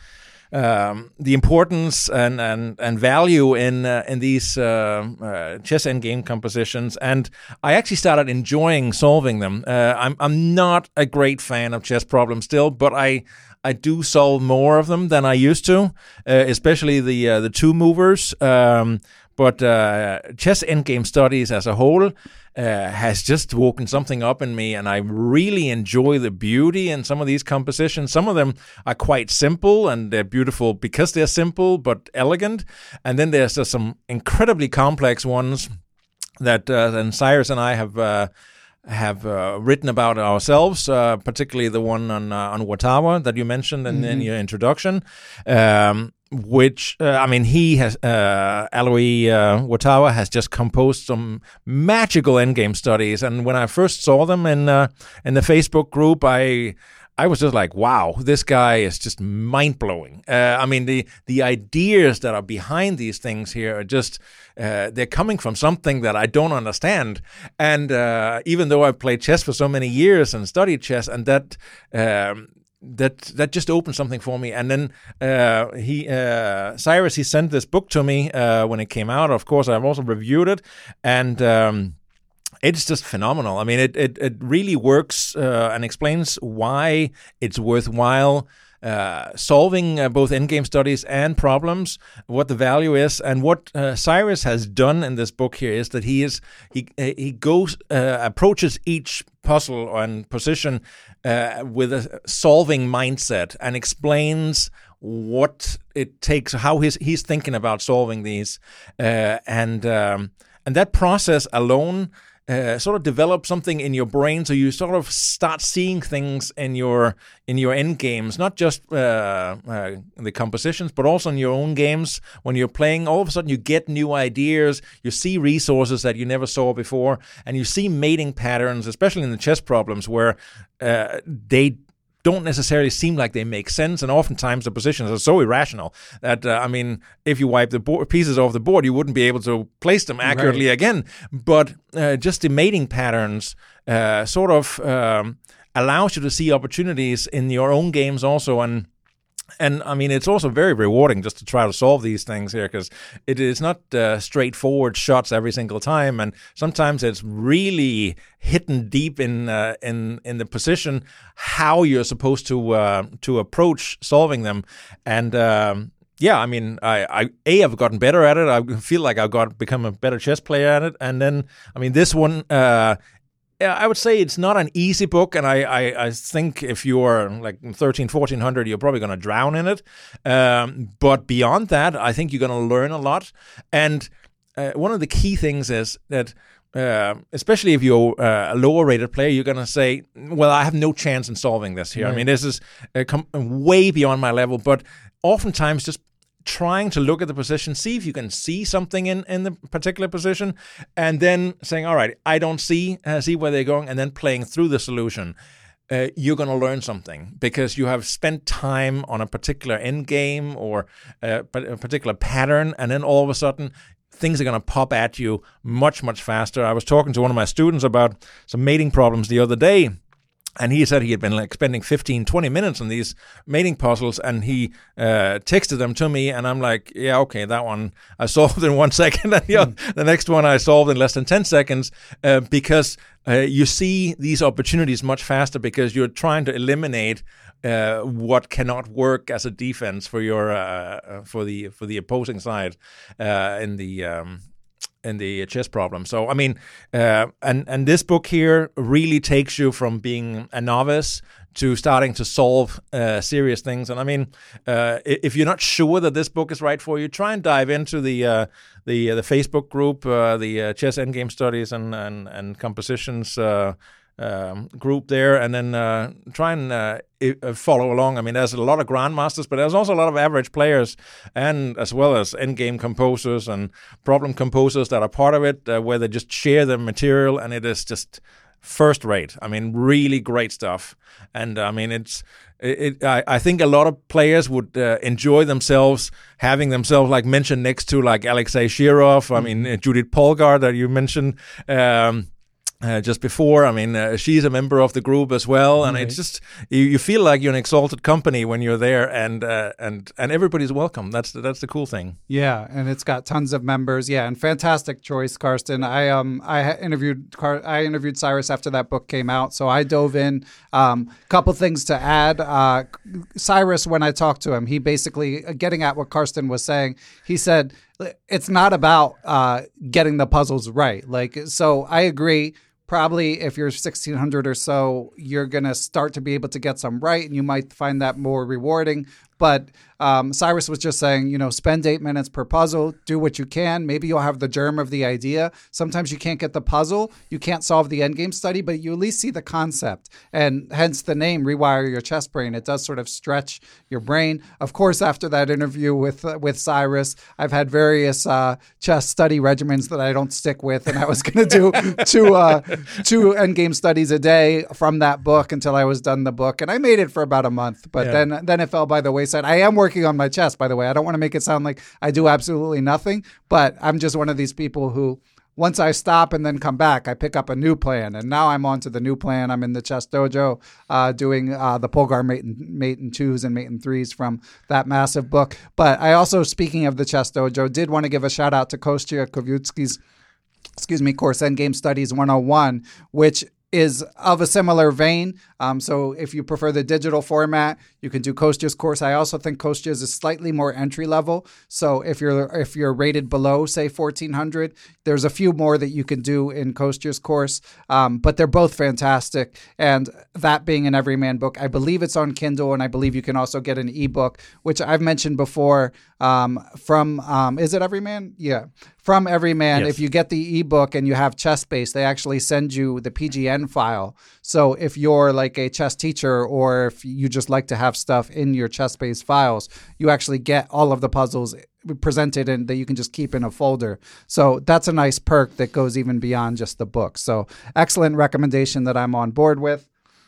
um, the importance and and, and value in uh, in these uh, uh, chess endgame compositions. And I actually started enjoying solving them. Uh, I'm I'm not a great fan of chess problems still, but I. I do solve more of them than I used to, uh, especially the uh, the two movers. Um, but uh, chess endgame studies as a whole uh, has just woken something up in me, and I really enjoy the beauty in some of these compositions. Some of them are quite simple, and they're beautiful because they're simple but elegant. And then there's just some incredibly complex ones that uh, and Cyrus and I have. Uh, have uh, written about ourselves, uh, particularly the one on uh, on Watawa that you mentioned in, mm-hmm. in your introduction, um, which, uh, I mean, he has, uh, Alois uh, Watawa has just composed some magical endgame studies, and when I first saw them in uh, in the Facebook group, I I was just like, wow, this guy is just mind-blowing. Uh, I mean, the the ideas that are behind these things here are just, uh, they're coming from something that I don't understand. And uh, even though I've played chess for so many years and studied chess, and that um, that that just opened something for me. And then uh, he uh, Cyrus, he sent this book to me uh, when it came out. Of course, I've also reviewed it, and um, it's just phenomenal. I mean, it it, it really works uh, and explains why it's worthwhile uh, solving uh, both endgame studies and problems, what the value is. And what uh, Cyrus has done in this book here is that he is he he goes uh, approaches each puzzle and position uh, with a solving mindset and explains what it takes, how he's he's thinking about solving these, uh, and um, and that process alone uh, sort of develops something in your brain, so you sort of start seeing things in your in your end games, not just uh, uh, the compositions, but also in your own games. When you're playing, all of a sudden you get new ideas, you see resources that you never saw before, and you see mating patterns, especially in the chess problems, where uh, they don't necessarily seem like they make sense, and oftentimes the positions are so irrational that, uh, I mean, if you wipe the board, pieces off the board, you wouldn't be able to place them accurately right. again. But uh, just the mating patterns uh, sort of um, allows you to see opportunities in your own games also, and And, I mean, it's also very rewarding just to try to solve these things here, because it is not uh, straightforward shots every single time, and sometimes it's really hidden deep in uh, in in the position how you're supposed to uh, to approach solving them. And um, yeah, I mean, I, I a I've gotten better at it. I feel like I've got become a better chess player at it. And then, I mean, this one. Uh, I would say it's not an easy book, and I, I, I think if you're like thirteen, fourteen hundred, you're probably going to drown in it. Um, but beyond that, I think you're going to learn a lot. And uh, one of the key things is that, uh, especially if you're uh, a lower-rated player, you're going to say, well, I have no chance in solving this here. Right. I mean, this is uh, com- way beyond my level. But oftentimes, just trying to look at the position, see if you can see something in, in the particular position, and then saying, all right, I don't see uh, see where they're going, and then playing through the solution. Uh, you're going to learn something because you have spent time on a particular end game or uh, a particular pattern, and then all of a sudden things are going to pop at you much, much faster. I was talking to one of my students about some mating problems the other day, and he said he had been like spending fifteen, twenty minutes on these mating puzzles, and he uh, texted them to me, and I'm like, yeah, okay, that one I solved in one second, and you know, the next one I solved in less than ten seconds, uh, because uh, you see these opportunities much faster because you're trying to eliminate uh, what cannot work as a defense for your uh, for the for the opposing side uh, in the. Um, in the chess problem. So, I mean, uh, and, and this book here really takes you from being a novice to starting to solve uh, serious things. And I mean, uh, if you're not sure that this book is right for you, try and dive into the uh, the uh, the Facebook group, uh, the uh, Chess Endgame Studies and, and, and Compositions uh, um, group there, and then uh, try and uh, follow along. I mean, there's a lot of grandmasters, but there's also a lot of average players, and as well as endgame composers and problem composers that are part of it, uh, where they just share their material, and it is just first rate. I mean, really great stuff. And I mean, it's it. it I, I think a lot of players would uh, enjoy themselves having themselves like mentioned next to like Alexei Shirov. I mean, uh, Judith Polgar that you mentioned. Um, Uh, just before, I mean, uh, she's a member of the group as well, and right. It's just you, you feel like you're in exalted company when you're there, and uh, and and everybody's welcome. That's the, that's the cool thing. Yeah, and it's got tons of members. Yeah, and fantastic choice, Carsten. I um I interviewed Car- I interviewed Cyrus after that book came out, so I dove in. Um, couple things to add. Uh, Cyrus, when I talked to him, he basically uh, getting at what Carsten was saying. He said it's not about uh, getting the puzzles right. Like, so I agree. Probably if you're sixteen hundred or so, you're going to start to be able to get some right, and you might find that more rewarding. But um, Cyrus was just saying, you know, spend eight minutes per puzzle, do what you can. Maybe you'll have the germ of the idea. Sometimes you can't get the puzzle. You can't solve the endgame study, but you at least see the concept. And hence the name, Rewire Your Chess Brain. It does sort of stretch your brain. Of course, after that interview with uh, with Cyrus, I've had various uh, chess study regimens that I don't stick with. And I was going to do two, uh, two endgame studies a day from that book until I was done the book. And I made it for about a month, but yeah. then, then it fell by the wayside. I am working on my chess, by the way. I don't want to make it sound like I do absolutely nothing, but I'm just one of these people who, once I stop and then come back, I pick up a new plan. And now I'm on to the new plan. I'm in the chess dojo uh, doing uh, the Polgar mate and, mate and twos and mate and threes from that massive book. But I also, speaking of the chess dojo, did want to give a shout out to Kostya Kovyutsky's, excuse me, course Endgame Studies one oh one, which is of a similar vein. Um, so if you prefer the digital format, you can do Kostya's course. I also think Kostya's is slightly more entry level. So if you're if you're rated below, say fourteen hundred, there's a few more that you can do in Kostya's course. Um, but they're both fantastic. And that being an Everyman book, I believe it's on Kindle, and I believe you can also get an ebook, which I've mentioned before. Um, from um, is it Everyman? Yeah. From Everyman, yes. If you get the ebook and you have ChessBase, they actually send you the P G N file. So if you're like a chess teacher, or if you just like to have stuff in your ChessBase files, you actually get all of the puzzles presented and that you can just keep in a folder. So that's a nice perk that goes even beyond just the book. So excellent recommendation that I'm on board with.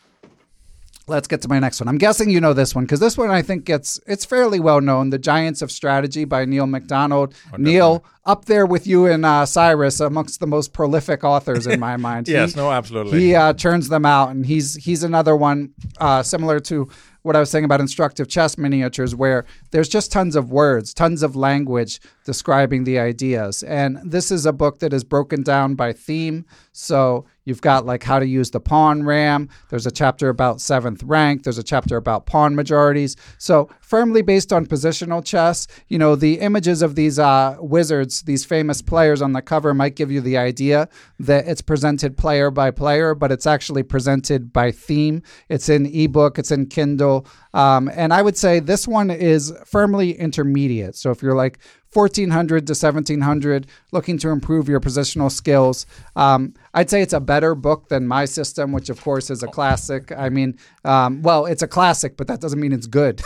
Let's get to my next one. I'm guessing you know this one, because this one I think gets, it's fairly well known. The Giants of Strategy by Neil MacDonald. Oh, Neil, up there with you and uh, Cyrus, amongst the most prolific authors in my mind. yes, he, no, absolutely. He uh, churns them out, and he's he's another one uh, similar to what I was saying about instructive chess miniatures, where there's just tons of words, tons of language describing the ideas. And this is a book that is broken down by theme. So you've got like how to use the pawn ram. There's a chapter about seventh rank. There's a chapter about pawn majorities. So firmly based on positional chess. You know, the images of these uh, wizards, these famous players on the cover might give you the idea that it's presented player by player, but it's actually presented by theme. It's in ebook, it's in Kindle. Um, and I would say this one is firmly intermediate. So if you're like fourteen hundred to seventeen hundred, looking to improve your positional skills, um, I'd say it's a better book than My System, which of course is a classic. I mean, um, well, it's a classic, but that doesn't mean it's good.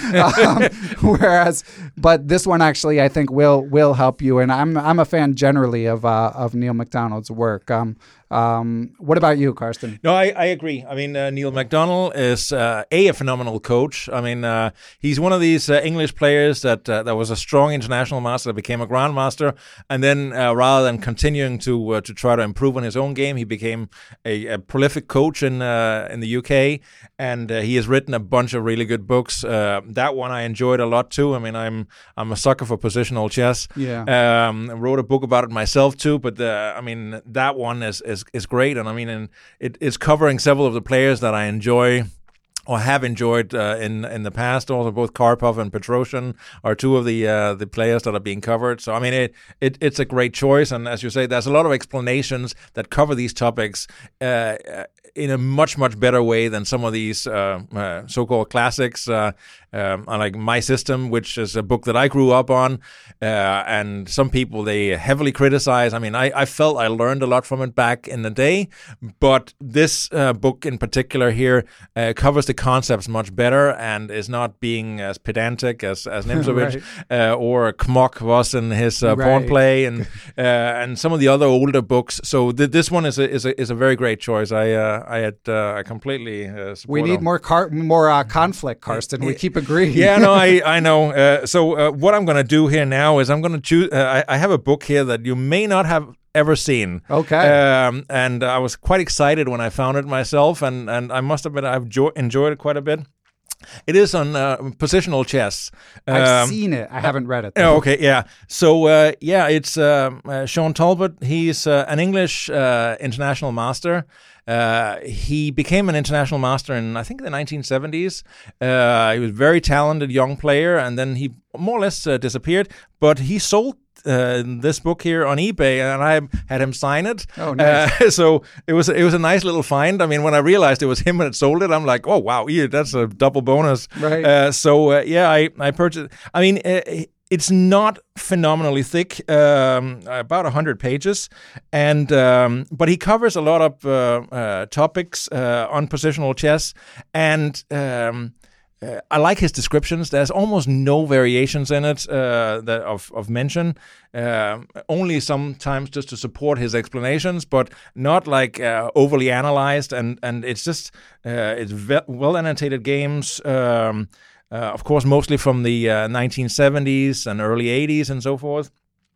um, whereas, but this one actually, I think will will help you. And I'm I'm a fan generally of uh, of Neil MacDonald's work. Um, Um, what about you, Karsten? No, I, I agree. I mean, uh, Neil MacDonald is uh, a, a phenomenal coach. I mean, uh, he's one of these uh, English players that uh, that was a strong international master, that became a grandmaster, and then uh, rather than continuing to uh, to try to improve on his own game, he became a, a prolific coach in uh, in the U K, and uh, he has written a bunch of really good books. Uh, that one I enjoyed a lot too. I mean, I'm I'm a sucker for positional chess. Yeah. Um, I wrote a book about it myself too, but uh, I mean, that one is is is great, and I mean, and it is covering several of the players that I enjoy or have enjoyed uh, in in the past. Also, both Karpov and Petrosian are two of the uh, the players that are being covered. So, I mean, it, it it's a great choice, and as you say, there's a lot of explanations that cover these topics uh, in a much much better way than some of these uh, uh, so-called classics. Uh, Um, like My System, which is a book that I grew up on, uh, and some people, they heavily criticize. I mean, I, I felt I learned a lot from it back in the day, but this uh, book in particular here uh, covers the concepts much better and is not being as pedantic as, as Nimzowitsch right. uh, or Kmock was in his uh, right. pawn play, and uh, and some of the other older books. So th- this one is a, is a is a very great choice. I uh, I had uh, I completely uh, support. We need them. more car- more uh, conflict, Karsten. We keep agreeing. Yeah, no, I I know. Uh, so uh, what I'm going to do here now is I'm going to choose. Uh, I, I have a book here that you may not have ever seen. Okay. Um, and I was quite excited when I found it myself, and and I must admit I've jo- enjoyed it quite a bit. It is on uh, positional chess. Um, I've seen it. I haven't read it, though. Okay, yeah. So, uh, yeah, it's uh, uh, Sean Talbot. He's uh, an English uh, international master. Uh, he became an international master in, I think, the nineteen seventies. Uh, he was a very talented young player, and then he more or less uh, disappeared. But he sold Uh, this book here on eBay, and I had him sign it. Oh, nice! Uh, so it was it was a nice little find. I mean, when I realized it was him and had sold it, I'm like, oh wow, yeah, that's a double bonus. Right. Uh, so uh, yeah, I I purchased. I mean, uh, it's not phenomenally thick, um, about a hundred pages, and um, but he covers a lot of uh, uh, topics uh, on positional chess, and. Um, Uh, I like his descriptions. There's almost no variations in it uh, that of, of mention. Uh, only sometimes just to support his explanations, but not like uh, overly analyzed. And, and it's just uh, it's ve- well annotated games. Um, uh, of course, mostly from the uh, nineteen seventies and early eighties and so forth.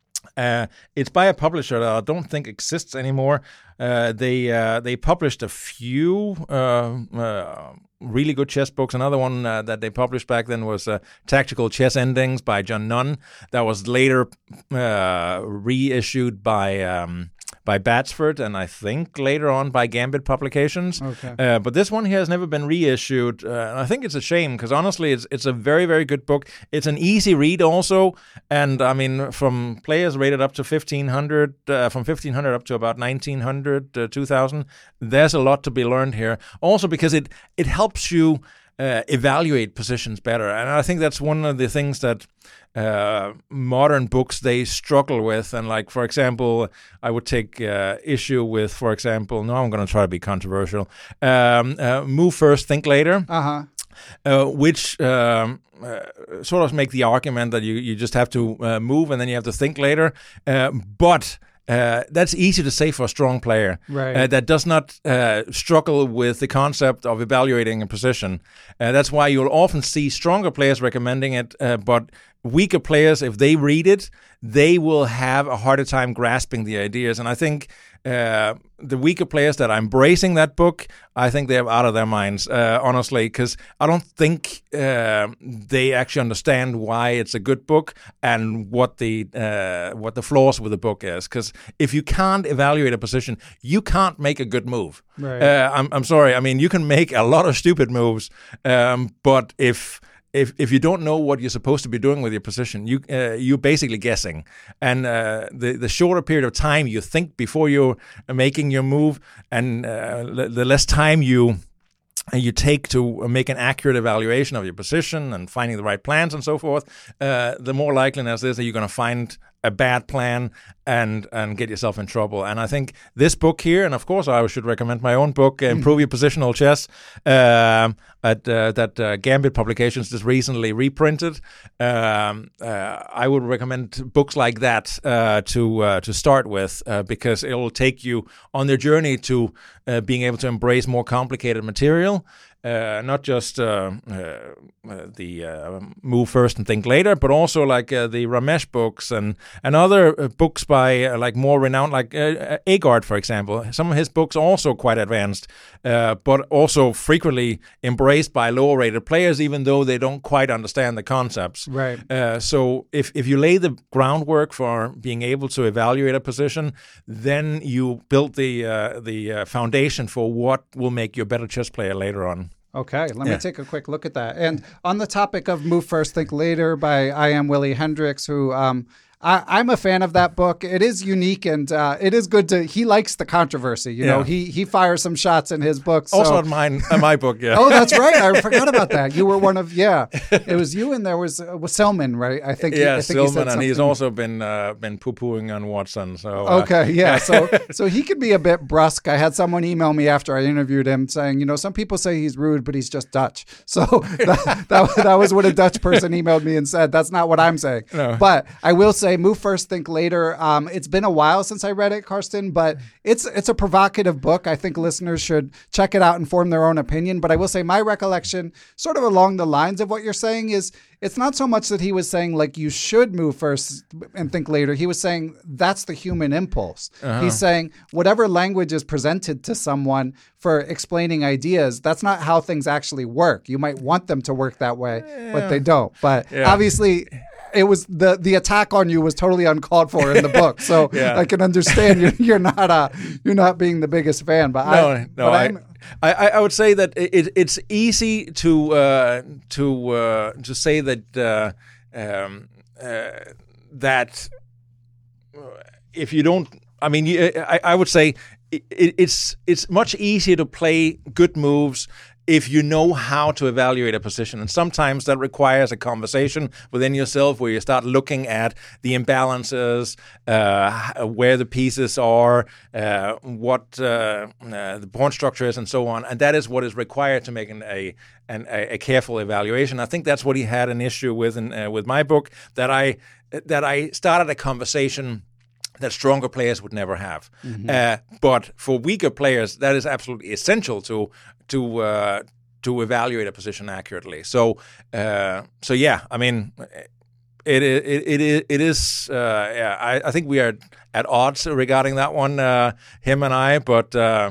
Uh, it's by a publisher that I don't think exists anymore. Uh, they uh, they published a few uh, uh, really good chess books. Another one uh, that they published back then was uh, Tactical Chess Endings by John Nunn. That was later uh, reissued by um, by Batsford, and I think later on by Gambit Publications. Okay. Uh, but this one here has never been reissued, uh, and I think it's a shame because honestly, it's it's a very very good book. It's an easy read also, and I mean from players rated up to fifteen hundred, uh, from fifteen hundred up to about nineteen hundred, uh, two thousand. There's a lot to be learned here. Also because it it helps you uh, evaluate positions better, and I think that's one of the things that uh, modern books they struggle with. And like for example, I would take uh, issue with, for example, no, I'm going to try to be controversial. Um, uh, Move First, Think Later. Uh-huh. Uh, which um, uh, sort of make the argument that you, you just have to uh, move and then you have to think later. Uh, but uh, that's easy to say for a strong player right. uh, that does not uh, struggle with the concept of evaluating a position. Uh, that's why you'll often see stronger players recommending it, uh, but weaker players, if they read it, they will have a harder time grasping the ideas. And I think uh, the weaker players that are embracing that book, I think they're out of their minds, uh, honestly, because I don't think uh, they actually understand why it's a good book and what the uh, what the flaws with the book is. Because if you can't evaluate a position, you can't make a good move. Right. Uh, I'm, I'm sorry. I mean, you can make a lot of stupid moves, um, but if If if you don't know what you're supposed to be doing with your position, you uh, you're basically guessing. And uh, the the shorter period of time you think before you're making your move, and uh, the less time you you take to make an accurate evaluation of your position and finding the right plans and so forth, uh, the more likeliness is that you're going to find a bad plan and and get yourself in trouble. And I think this book here, and of course I should recommend my own book, Improve Your Positional Chess, um, at uh, that uh, Gambit Publications just recently reprinted. Um, uh, I would recommend books like that uh, to uh, to start with uh, because it will take you on their journey to uh, being able to embrace more complicated material. Uh, not just uh, uh, uh, the uh, Move First and Think Later, but also like uh, the Ramesh books and and other uh, books by uh, like more renowned, like uh, Agard, for example. Some of his books are also quite advanced, uh, but also frequently embraced by lower-rated players, even though they don't quite understand the concepts. Right. Uh, so if if you lay the groundwork for being able to evaluate a position, then you build the uh, the uh, foundation for what will make you a better chess player later on. Okay, let Yeah. me take a quick look at that. And on the topic of Move First, Think Later by I Am Willie Hendricks, who um, I, I'm a fan of that book. It is unique, and uh, it is good to. He likes the controversy. You Yeah. know, he he fires some shots in his books. Also so. on mine, uh, my book, yeah. Oh, that's right. I forgot about that. You were one of yeah. It was you, and there was uh, was Selman, right? I think. Yeah, I think he said Silman, and he's something. also been uh, been poo-pooing on Watson. So uh, Okay, yeah. So so he could be a bit brusque. I had someone email me after I interviewed him saying, you know, some people say he's rude, but he's just Dutch. So that, that, that was what a Dutch person emailed me and said. That's not what I'm saying. No. But I will say Move First, Think Later. Um, it's been a while since I read it, Carsten, but it's it's a provocative book. I think listeners should check it out and form their own opinion. But I will say my recollection, sort of along the lines of what you're saying, is it's not so much that he was saying like you should move first and think later. He was saying that's the human impulse. Uh-huh. He's saying whatever language is presented to someone for explaining ideas, that's not how things actually work. You might want them to work that way, yeah. but they don't. But yeah. obviously it was the the attack on you was totally uncalled for in the book. So yeah. I can understand you're, you're not uh, you're not being the biggest fan. But no, I, no, but I, I'm, I, I would say that it, it's easy to uh, to uh, to say that uh, um, uh, that if you don't, I mean, I, I would say it, it's it's much easier to play good moves if you know how to evaluate a position. And sometimes that requires a conversation within yourself where you start looking at the imbalances, uh, where the pieces are, uh, what uh, uh, the pawn structure is, and so on. And that is what is required to make an, a, an, a careful evaluation. I think that's what he had an issue with in, uh, with my book, that I that I started a conversation that stronger players would never have. Mm-hmm. Uh, but for weaker players, that is absolutely essential to to uh, to evaluate a position accurately. So, uh, so yeah, I mean, it it it, it is. Uh, yeah, I, I think we are at odds regarding that one, uh, him and I. But uh,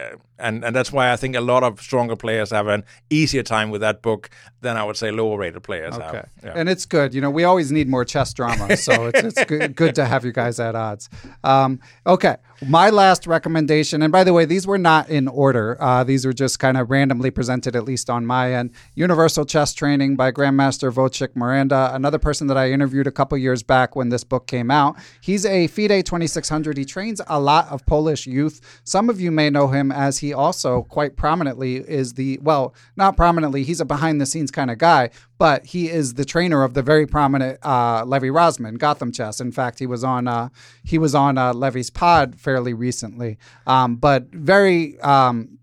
and and that's why I think a lot of stronger players have an easier time with that book than I would say lower rated players okay. have. Yeah. And it's good. You know, we always need more chess drama, so it's it's good, good to have you guys at odds. Um, okay, my last recommendation, and by the way, these were not in order. Uh, these were just kind of randomly presented, at least on my end. Universal Chess Training by Grandmaster Wojciech Miranda, another person that I interviewed a couple years back when this book came out. He's a FIDE twenty-six hundred. He trains a lot of Polish youth. Some of you may know him as he also quite prominently is the, well, not prominently, he's a behind-the-scenes kind of guy, but he is the trainer of the very prominent uh, Levy Rozman, Gotham Chess. In fact, he was on uh, he was on uh, Levy's pod fairly recently. Um, but very... Um,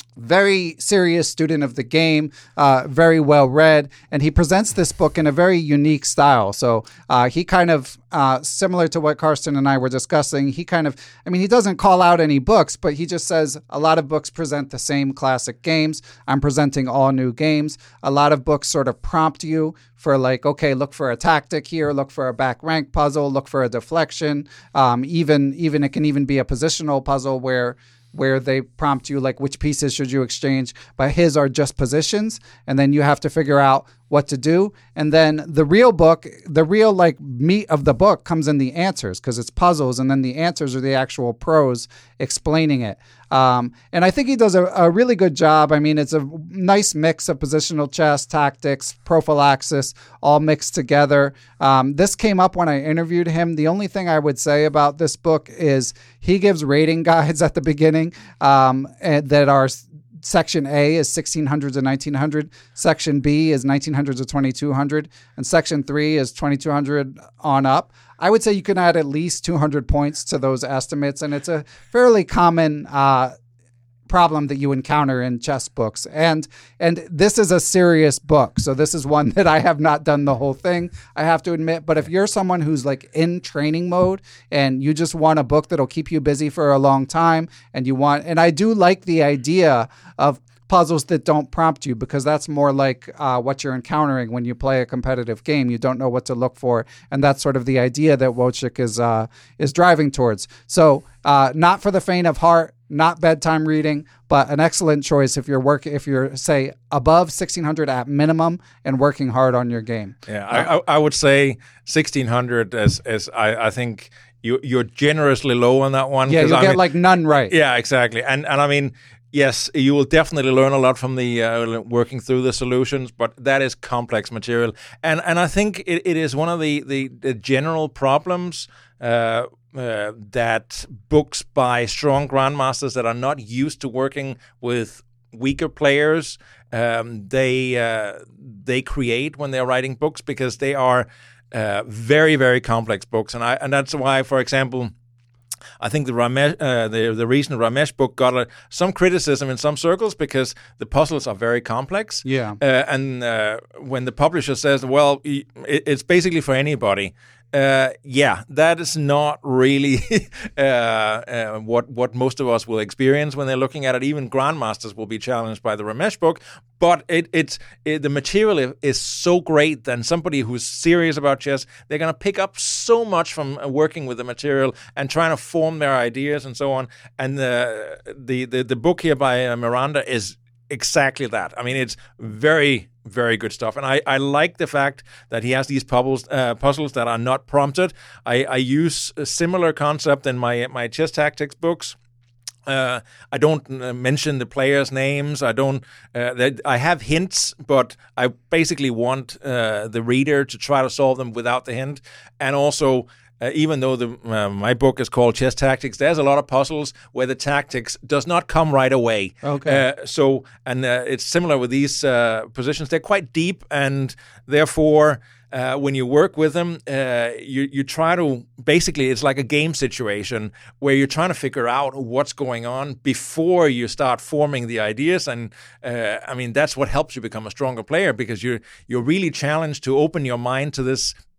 Very serious student of the game, uh, very well read, and he presents this book in a very unique style. So uh, he kind of, uh, similar to what Carsten and I were discussing, he kind of, I mean, he doesn't call out any books, but he just says a lot of books present the same classic games. I'm presenting all new games. A lot of books sort of prompt you for like, okay, look for a tactic here, look for a back rank puzzle, look for a deflection. Um, even, even it can even be a positional puzzle where where they prompt you like which pieces should you exchange, but his are just positions, and then you have to figure out what to do. And then the real book, the real like meat of the book comes in the answers, because it's puzzles, and then the answers are the actual prose explaining it. Um, and I think he does a, a really good job. I mean, it's a nice mix of positional chess, tactics, prophylaxis, all mixed together. Um, this came up when I interviewed him. The only thing I would say about this book is he gives rating guides at the beginning um, that are Section A is sixteen hundred to nineteen hundred, Section B is nineteen hundred to twenty-two hundred, and Section three is twenty-two hundred on up. I would say you can add at least two hundred points to those estimates, and it's a fairly common uh, problem that you encounter in chess books. And and this is a serious book, so this is one that I have not done the whole thing, I have to admit. But if you're someone who's like in training mode and you just want a book that'll keep you busy for a long time, and you want, and I do like the idea of puzzles that don't prompt you, because that's more like uh, what you're encountering when you play a competitive game. You don't know what to look for, and that's sort of the idea that Wojciech is uh, is driving towards. So uh, not for the faint of heart, not bedtime reading, but an excellent choice if you're work if you're say above sixteen hundred at minimum and working hard on your game. Yeah, uh, I, I would say sixteen hundred as as I, I think you you're generously low on that one. Yeah, you I get mean, like none right. Yeah, exactly. And and I mean, yes, you will definitely learn a lot from the uh, working through the solutions, but that is complex material. And and I think it, it is one of the, the, the general problems uh, uh, that books by strong grandmasters that are not used to working with weaker players, um, they uh, they create when they're writing books, because they are uh, very, very complex books. And I and that's why, for example, I think the Ramesh, uh, the the recent Ramesh book got a, some criticism in some circles because the puzzles are very complex. Yeah. Uh, and uh, when the publisher says, "Well, it, it's basically for anybody," uh, yeah, that is not really uh, uh, what what most of us will experience when they're looking at it. Even grandmasters will be challenged by the Ramesh book. But it, it's it, the material is so great that somebody who's serious about chess, they're going to pick up so much from working with the material and trying to form their ideas and so on. And the the the, the book here by uh, Miranda is exactly that. I mean, it's very, very good stuff. And I, I like the fact that he has these puzzles, uh, puzzles that are not prompted. I, I use a similar concept in my my chess tactics books. Uh, I don't uh, mention the players' names. I don't. Uh, they, I have hints, but I basically want uh, the reader to try to solve them without the hint. And also, uh, even though the uh, my book is called Chess Tactics, there's a lot of puzzles where the tactics does not come right away. Okay. Uh, so, and uh, it's similar with these uh, positions. They're quite deep, and therefore, Uh, when you work with them, uh, you you try to basically, it's like a game situation where you're trying to figure out what's going on before you start forming the ideas. And uh, I mean, that's what helps you become a stronger player, because you're you're really challenged to open your mind to this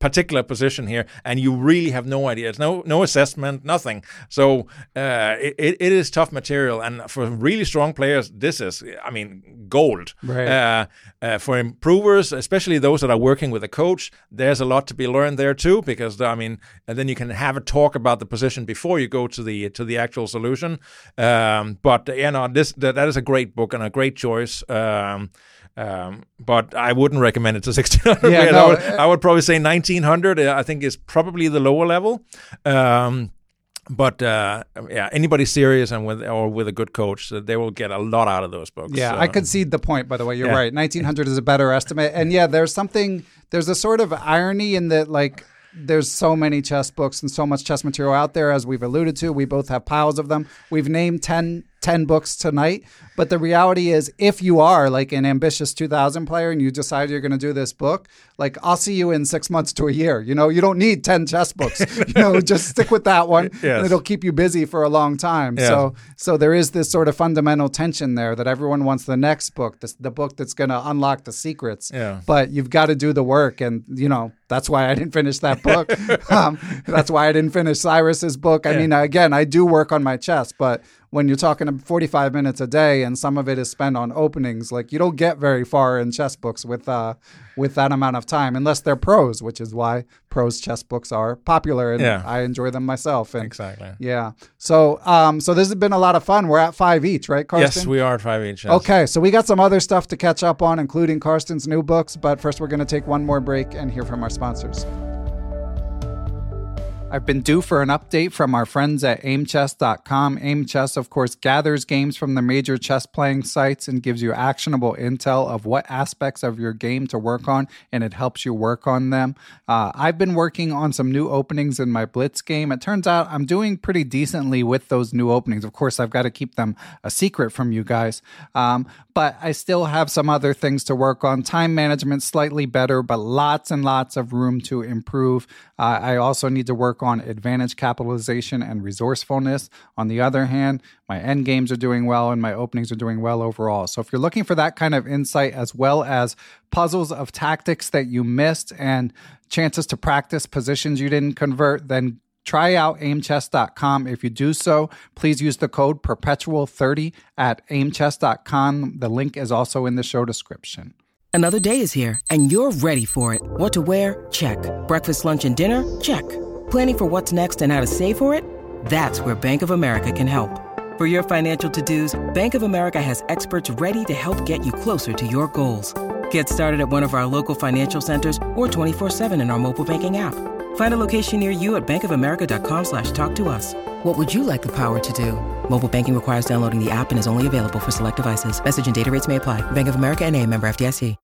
particular position here, and you really have no idea. It's no no assessment, nothing. So uh, it it is tough material, and for really strong players, this is, I mean, gold. Right. Uh, uh, for improvers, especially those that are working with a coach, there's a lot to be learned there too, because I mean, and then you can have a talk about the position before you go to the to the actual solution. Um, but you know, this that, that is a great book and a great choice. Um, Um, but I wouldn't recommend it to sixteen hundred. Yeah, I, no, would, I would probably say nineteen hundred. I think is probably the lower level. Um, but uh, yeah, anybody serious and with or with a good coach, they will get a lot out of those books. Yeah, so. I concede the point. By the way, you're Yeah. right. nineteen hundred is a better estimate, and yeah, there's something. There's a sort of irony in that, like. There's so many chess books and so much chess material out there, as we've alluded to. We both have piles of them. We've named ten, ten books tonight. But the reality is, if you are like an ambitious two thousand player and you decide you're going to do this book, like I'll see you in six months to a year. You know, you don't need ten chess books. You know, just stick with that one. Yes. And it'll keep you busy for a long time. Yeah. So so there is this sort of fundamental tension there that everyone wants the next book, this, the book that's going to unlock the secrets. Yeah. But you've got to do the work. And, you know, that's why I didn't finish that book. um, that's why I didn't finish Cyrus's book. I Yeah. mean, again, I do work on my chess, but when you're talking forty-five minutes a day and some of it is spent on openings, like you don't get very far in chess books with uh, with that amount of time, unless they're prose, which is why prose chess books are popular, and Yeah. I enjoy them myself. And Exactly. Yeah. So um, so this has been a lot of fun. We're at five each, right, Karsten? Yes, we are at five each. Yes. Okay, so we got some other stuff to catch up on, including Karsten's new books, but first we're going to take one more break and hear from our sponsors. I've been due for an update from our friends at aim chess dot com. AimChess, of course, gathers games from the major chess playing sites and gives you actionable intel of what aspects of your game to work on, and it helps you work on them. Uh, I've been working on some new openings in my Blitz game. It turns out I'm doing pretty decently with those new openings. Of course, I've got to keep them a secret from you guys. Um, but I still have some other things to work on. Time management slightly better, but lots and lots of room to improve. Uh, I also need to work on advantage capitalization and resourcefulness. On the other hand, my end games are doing well and my openings are doing well overall. So if you're looking for that kind of insight, as well as puzzles of tactics that you missed and chances to practice positions you didn't convert, then try out aim chess dot com. If you do so, please use the code perpetual thirty at aim chess dot com. The link is also in the show description. Another day is here, and you're ready for it. What to wear? Check. Breakfast, lunch, and dinner? Check. Planning for what's next and how to save for it? That's where Bank of America can help. For your financial to-dos, Bank of America has experts ready to help get you closer to your goals. Get started at one of our local financial centers or twenty-four seven in our mobile banking app. Find a location near you at bankofamerica.com slash talk to us. What would you like the power to do? Mobile banking requires downloading the app and is only available for select devices. Message and data rates may apply. Bank of America N A, member F D I C.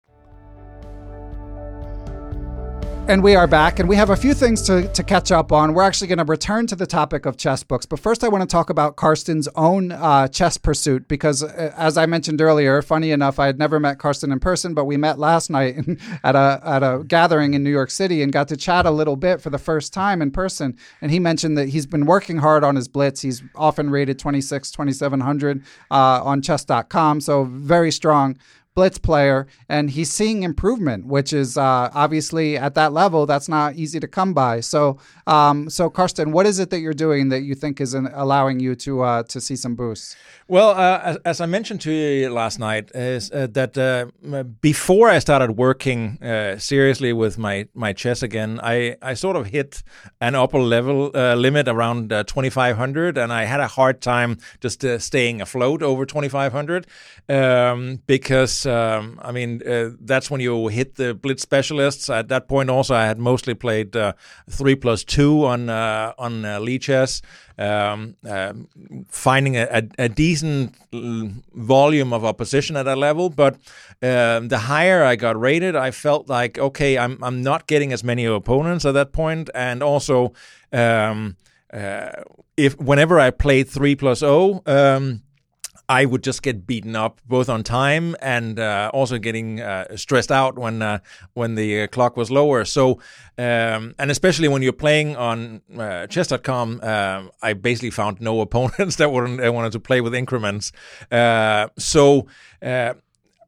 And we are back, and we have a few things to, to catch up on. We're actually going to return to the topic of chess books. But first, I want to talk about Karsten's own uh, chess pursuit, because uh, as I mentioned earlier, funny enough, I had never met Karsten in person, but we met last night at a at a gathering in New York City and got to chat a little bit for the first time in person. And he mentioned that he's been working hard on his Blitz. He's often rated twenty-six, twenty-seven hundred uh, on chess dot com, so very strong Blitz player, and he's seeing improvement, which is uh, obviously at that level, that's not easy to come by. So, um, so Karsten, what is it that you're doing that you think is an, allowing you to uh, to see some boosts? Well, uh, as, as I mentioned to you last night, is uh, that uh, before I started working uh, seriously with my, my chess again, I, I sort of hit an upper level uh, limit around uh, twenty-five hundred, and I had a hard time just uh, staying afloat over twenty-five hundred um, because, um, I mean, uh, that's when you hit the Blitz specialists. At that point also, I had mostly played uh, three plus two on, uh, on uh, Lichess. Um, uh, finding a, a, a decent volume of opposition at that level, but um, the higher I got rated, I felt like, okay, I'm I'm not getting as many opponents at that point, and also um, uh, if whenever I played three plus O, um, I would just get beaten up both on time and uh, also getting uh, stressed out when uh, when the uh, clock was lower. So, um, and especially when you're playing on uh, chess dot com, uh, I basically found no opponents that wouldn't, uh, wanted to play with increments. Uh, so. Uh,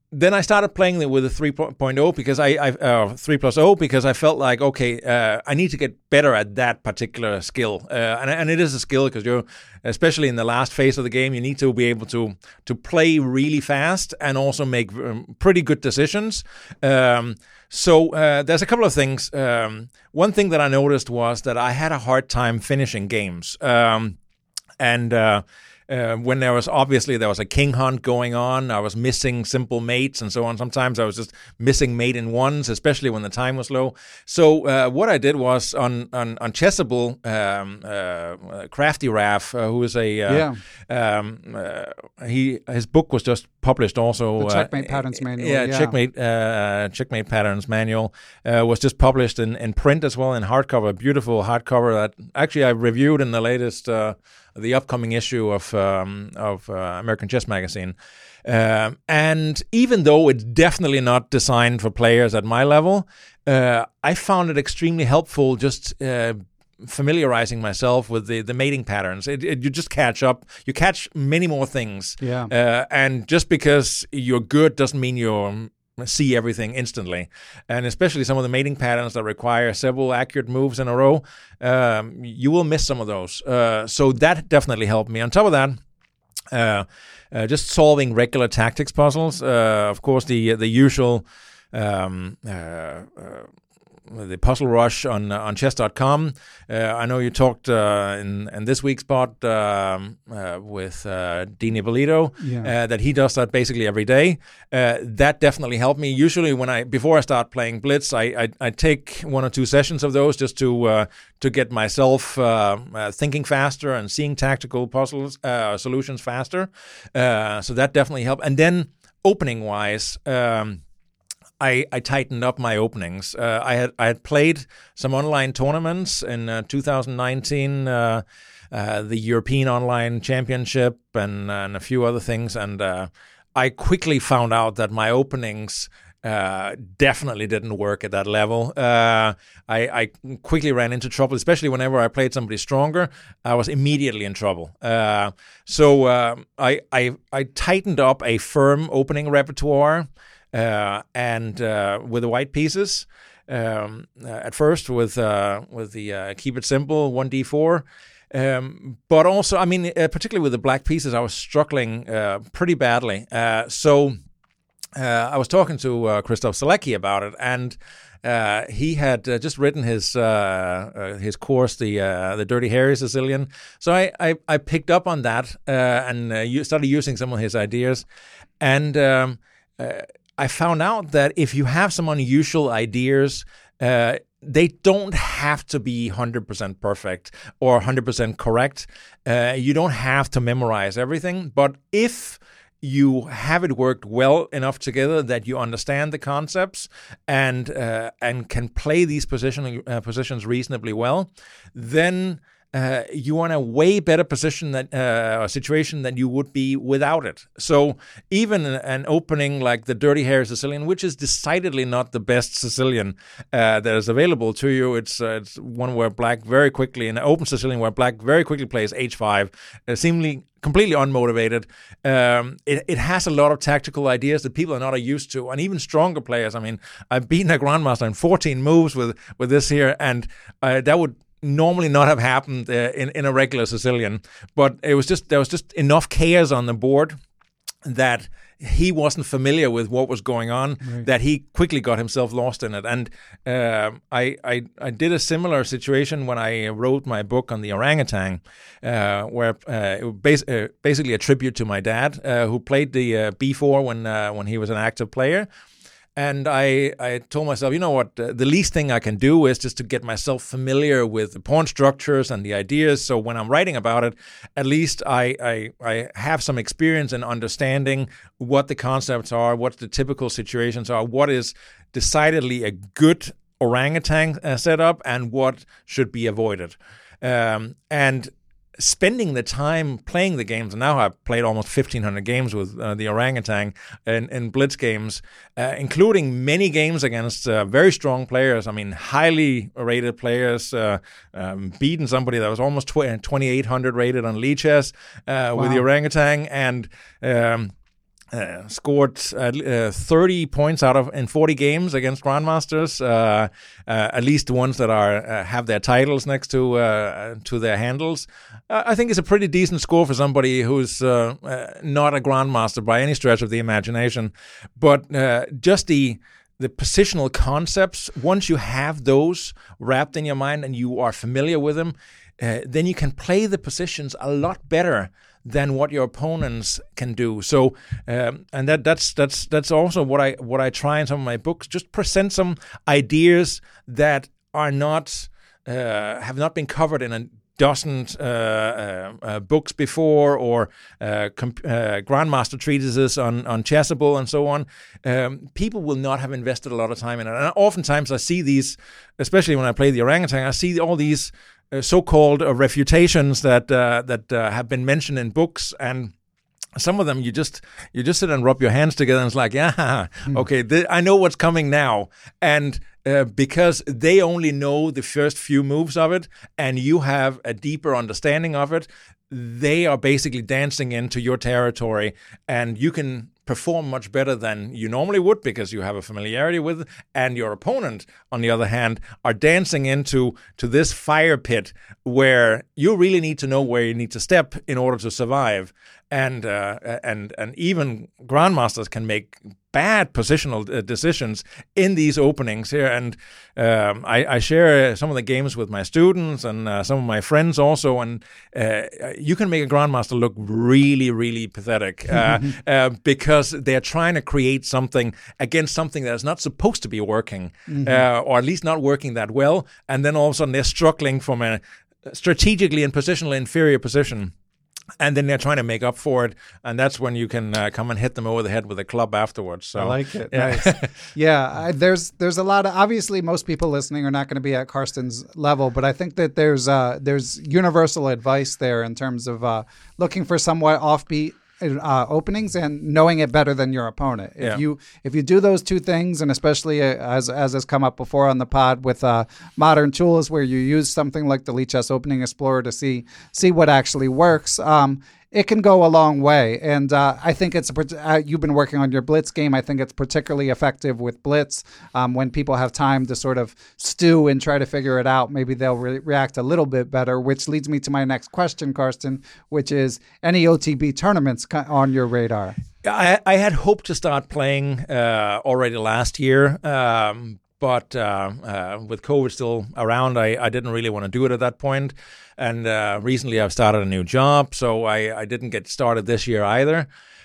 then I started playing it with a three point oh because I, I uh, three plus oh because I felt like, okay, uh, I need to get better at that particular skill, uh, and and it is a skill because you're, especially in the last phase of the game, you need to be able to to play really fast and also make um, pretty good decisions. Um, so uh, there's a couple of things. Um, one thing that I noticed was that I had a hard time finishing games, um, and. Uh, Uh, when there was obviously there was a king hunt going on, I was missing simple mates and so on. Sometimes I was just missing mate in ones, especially when the time was low. So uh, what I did was on on, on Chessable, um, uh, Crafty Raf, uh, who is a uh, yeah. um, uh, he his book was just published also. The Checkmate uh, Patterns Manual. Yeah, yeah. Checkmate uh, Checkmate Patterns Manual uh, was just published in, in print as well, in hardcover, beautiful hardcover that actually I reviewed in the latest. Uh, the upcoming issue of um, of uh, American Chess Magazine. Um, and even though it's definitely not designed for players at my level, uh, I found it extremely helpful just uh, familiarizing myself with the, the mating patterns. It, it, you just catch up. You catch many more things. Yeah. Uh, and just because you're good doesn't mean you're see everything instantly, and especially some of the mating patterns that require several accurate moves in a row, um, you will miss some of those. Uh, so that definitely helped me. On top of that, uh, uh, just solving regular tactics puzzles. Uh, of course, the the usual. Um, uh, uh, The Puzzle Rush on uh, on chess dot com. Uh, I know you talked uh, in in this week's spot um, uh, with uh, Dean Ippolito yeah. uh, that he does that basically every day. Uh, that definitely helped me. Usually, when I before I start playing Blitz, I I, I take one or two sessions of those just to uh, to get myself uh, uh, thinking faster and seeing tactical puzzles uh, solutions faster. Uh, so that definitely helped. And then opening wise. Um, I, I tightened up my openings. Uh, I had I had played some online tournaments in uh, two thousand nineteen, uh, uh, the European Online Championship, and, and a few other things. And uh, I quickly found out that my openings uh, definitely didn't work at that level. Uh, I, I quickly ran into trouble, especially whenever I played somebody stronger. I was immediately in trouble. Uh, so uh, I, I I tightened up a firm opening repertoire. Uh, and uh, with the white pieces, um, uh, at first with uh, with the uh, keep it simple one d four, um, but also I mean uh, particularly with the black pieces, I was struggling uh, pretty badly. Uh, so uh, I was talking to uh, Christoph Selecki about it, and uh, he had uh, just written his uh, uh, his course, the uh, the Dirty Harry Sicilian. So I I, I picked up on that uh, and uh, started using some of his ideas, and. Um, uh, I found out that if you have some unusual ideas, uh, they don't have to be one hundred percent perfect or one hundred percent correct. Uh, you don't have to memorize everything. But if you have it worked well enough together that you understand the concepts and uh, and can play these position, uh, positions reasonably well, then uh, you are in a way better position that uh, situation than you would be without it. So even an opening like the Dirty Harry Sicilian, which is decidedly not the best Sicilian uh, that is available to you, it's uh, it's one where black very quickly, an open Sicilian where black very quickly plays h five, uh, seemingly completely unmotivated. Um, it, it has a lot of tactical ideas that people are not used to, and even stronger players. I mean, I've beaten a grandmaster in fourteen moves with with this here, and uh, that would normally not have happened uh, in in a regular Sicilian. But it was just there was just enough chaos on the board that he wasn't familiar with what was going on, right, that he quickly got himself lost in it. And uh, I, I I did a similar situation when I wrote my book on the orangutan, uh, where uh, it was bas- uh, basically a tribute to my dad, uh, who played the uh, B four when uh, when he was an active player. And I, I told myself, you know what, uh, the least thing I can do is just to get myself familiar with the pawn structures and the ideas. So when I'm writing about it, at least I, I, I have some experience in understanding what the concepts are, what the typical situations are, what is decidedly a good orangutan uh, setup and what should be avoided. Um, and spending the time playing the games, and now I've played almost fifteen hundred games with uh, the orangutan in, in Blitz games, uh, including many games against uh, very strong players. I mean, highly rated players, uh, um, beaten somebody that was almost twenty-eight hundred rated on Lichess uh, wow. with the orangutan, and um, Uh, scored uh, uh, thirty points out of in forty games against grandmasters, uh, uh, at least the ones that are uh, have their titles next to uh, to their handles. Uh, I think it's a pretty decent score for somebody who's uh, uh, not a grandmaster by any stretch of the imagination. But uh, just the the positional concepts, once you have those wrapped in your mind and you are familiar with them, uh, then you can play the positions a lot better than what your opponents can do. So, um, and that that's that's that's also what I what I try in some of my books. Just present some ideas that are not uh, have not been covered in a dozen uh, uh, uh, books before, or uh, comp- uh, grandmaster treatises on on chessable and so on. Um, people will not have invested a lot of time in it. And oftentimes I see these, especially when I play the orangutan, I see all these Uh, so-called uh, refutations that uh, that uh, have been mentioned in books, and some of them you just you just sit and rub your hands together and it's like, yeah, mm. okay, th- I know what's coming now. And uh, because they only know the first few moves of it, and you have a deeper understanding of it, they are basically dancing into your territory, and you can perform much better than you normally would because you have a familiarity with it, and your opponent, on the other hand, are dancing into to this fire pit where you really need to know where you need to step in order to survive. And uh, and and even grandmasters can make bad positional uh, decisions in these openings here. And um, I, I share some of the games with my students and uh, some of my friends also. And uh, you can make a grandmaster look really, really pathetic uh, uh, because they're trying to create something against something that is not supposed to be working, mm-hmm. uh, or at least not working that well. And then all of a sudden they're struggling from a strategically and positionally inferior position. And then they're trying to make up for it, and that's when you can uh, come and hit them over the head with a club afterwards. So I like it. Yeah, nice. yeah I, there's there's a lot of, obviously most people listening are not going to be at Carsten's level, but I think that there's uh, there's universal advice there in terms of uh, looking for somewhat offbeat Uh, openings and knowing it better than your opponent. If yeah. you if you do those two things, and especially uh, as as has come up before on the pod with uh, modern tools where you use something like the Lichess Opening Explorer to see see what actually works, um, it can go a long way. And uh, I think it's a, uh, you've been working on your Blitz game. I think it's particularly effective with Blitz um, when people have time to sort of stew and try to figure it out. Maybe they'll re- react a little bit better, which leads me to my next question, Carsten, which is any O T B tournaments on your radar? I, I had hoped to start playing uh, already last year. Um, But uh, uh, with COVID still around, I, I didn't really want to do it at that point. And uh, recently I've started a new job, so I, I didn't get started this year either.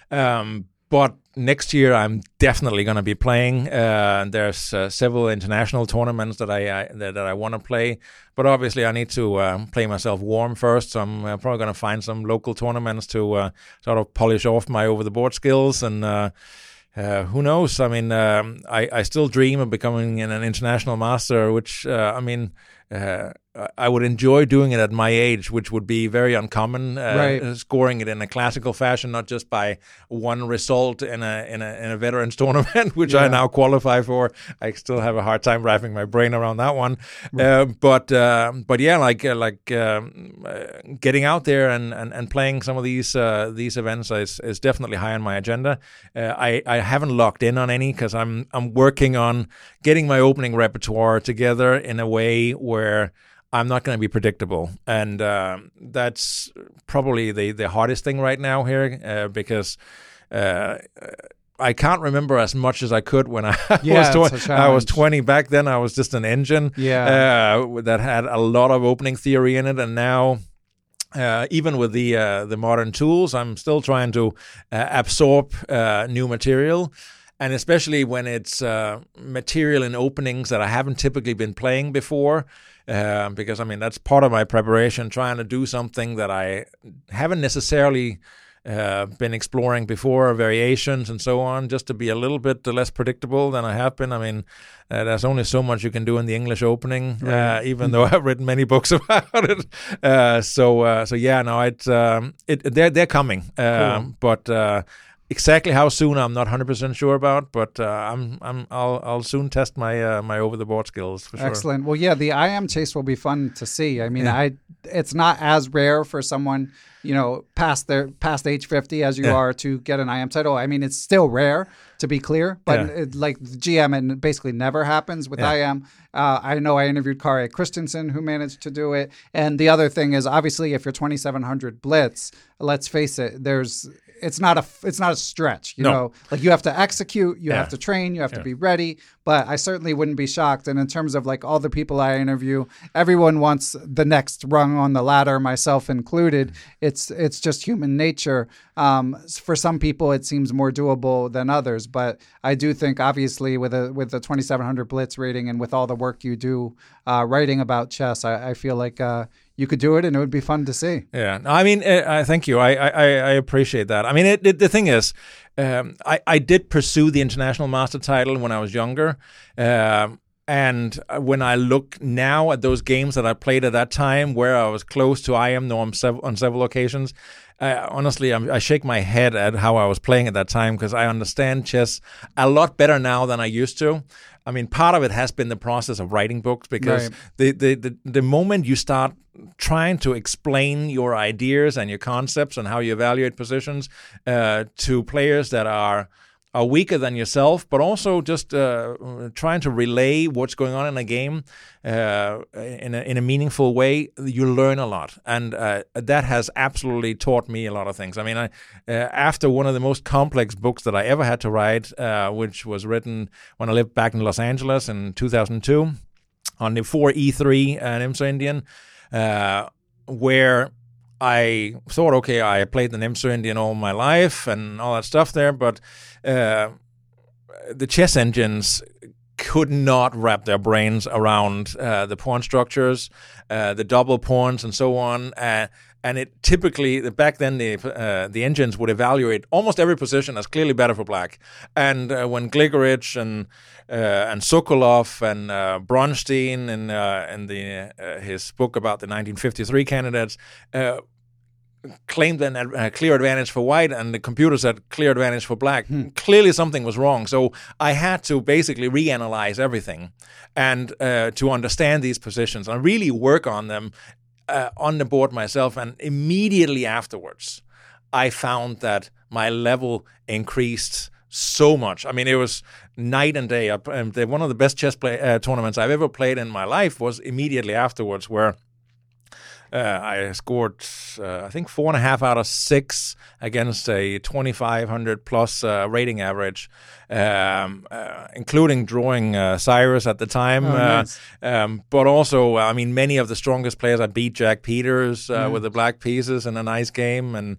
Um, but next year I'm definitely going to be playing. Uh, there's uh, several international tournaments that I, I that, that I want to play. But obviously I need to uh, play myself warm first, so I'm uh, probably going to find some local tournaments to uh, sort of polish off my over-the-board skills. And uh, Uh, who knows? I mean, um, I, I still dream of becoming an, an international master, which, uh, I mean, uh, I would enjoy doing it at my age, which would be very uncommon. Uh, right. Scoring it in a classical fashion, not just by one result in a in a, in a veterans tournament, which yeah. I now qualify for. I still have a hard time wrapping my brain around that one. Right. Uh, but uh, but yeah, like uh, like um, uh, getting out there and, and, and playing some of these uh, these events is, is definitely high on my agenda. Uh, I I haven't locked in on any because I'm I'm working on getting my opening repertoire together in a way where I'm not going to be predictable, and uh, that's probably the, the hardest thing right now here uh, because uh, I can't remember as much as I could when I yeah, was tw- I was twenty. Back then, I was just an engine yeah. uh, that had a lot of opening theory in it, and now. Uh, even with the uh, the modern tools, I'm still trying to uh, absorb uh, new material, and especially when it's uh, material in openings that I haven't typically been playing before. Uh, because, I mean, that's part of my preparation, trying to do something that I haven't necessarily uh, been exploring before, variations and so on, just to be a little bit less predictable than I have been. I mean, uh, there's only so much you can do in the English opening, right. uh, even though I've written many books about it. Uh, so, uh, so yeah, no, it, um, it they're they're coming, uh, cool. but. Uh, Exactly how soon I'm not one hundred percent sure about, but uh, I'm I'm I'll I'll soon test my uh, my over the board skills for sure. Excellent. Well, yeah, the I A M chase will be fun to see. I mean, yeah. I it's not as rare for someone, you know, past their past age fifty as you Yeah. are to get an I M title. I mean, it's still rare, to be clear, but Yeah. it, like the G M, it basically never happens with Yeah. I M. Uh, I know I interviewed Kari Christensen, who managed to do it. And the other thing is, obviously, if you're twenty-seven hundred Blitz, let's face it, there's it's not a it's not a stretch. You No. know, like you have to execute, you Yeah. have to train, you have Yeah. to be ready. But I certainly wouldn't be shocked. And in terms of like all the people I interview, everyone wants the next rung on the ladder, myself included. It's it's just human nature. Um, for some people, it seems more doable than others. But I do think, obviously, with a with the twenty-seven hundred Blitz rating and with all the work you do uh, writing about chess, I, I feel like uh, you could do it, and it would be fun to see. Yeah, I mean, uh, I thank you. I, I I appreciate that. I mean, it, it, the thing is, um, I I did pursue the international master title when I was younger, um, and when I look now at those games that I played at that time, where I was close to I M norm sev- on several occasions, uh, honestly, I'm, I shake my head at how I was playing at that time because I understand chess a lot better now than I used to. I mean, part of it has been the process of writing books because Right. the, the, the, the moment you start trying to explain your ideas and your concepts and how you evaluate positions uh, to players that are are weaker than yourself, but also just uh, trying to relay what's going on in a game uh, in a, in a meaningful way, you learn a lot, and uh, that has absolutely taught me a lot of things. I mean, I, uh, after one of the most complex books that I ever had to write, uh, which was written when I lived back in Los Angeles in two thousand two, on the four E three uh, Nimzo Indian, uh, where I thought, okay, I played the Nimzo Indian all my life and all that stuff there, but uh, the chess engines could not wrap their brains around uh, the pawn structures, uh, the double pawns, and so on. Uh, and it typically, back then, the uh, the engines would evaluate almost every position as clearly better for black. And uh, when Gligorich and uh, and Sokolov and uh, Bronstein in uh, in the uh, his book about the nineteen fifty-three candidates uh, claimed a uh, clear advantage for white, and the computer said clear advantage for black. Hmm. Clearly something was wrong. So I had to basically reanalyze everything and uh, to understand these positions and really work on them uh, on the board myself. And immediately afterwards, I found that my level increased so much. I mean, it was night and day. Um, the, one of the best chess play, uh, tournaments I've ever played in my life was immediately afterwards, where Uh, I scored, uh, I think, four and a half out of six against a twenty-five hundred plus uh, rating average, um, uh, including drawing uh, Cyrus at the time. Oh, uh, nice. um, but also, I mean, many of the strongest players. I beat Jack Peters uh, Mm. with the black pieces in a nice game. And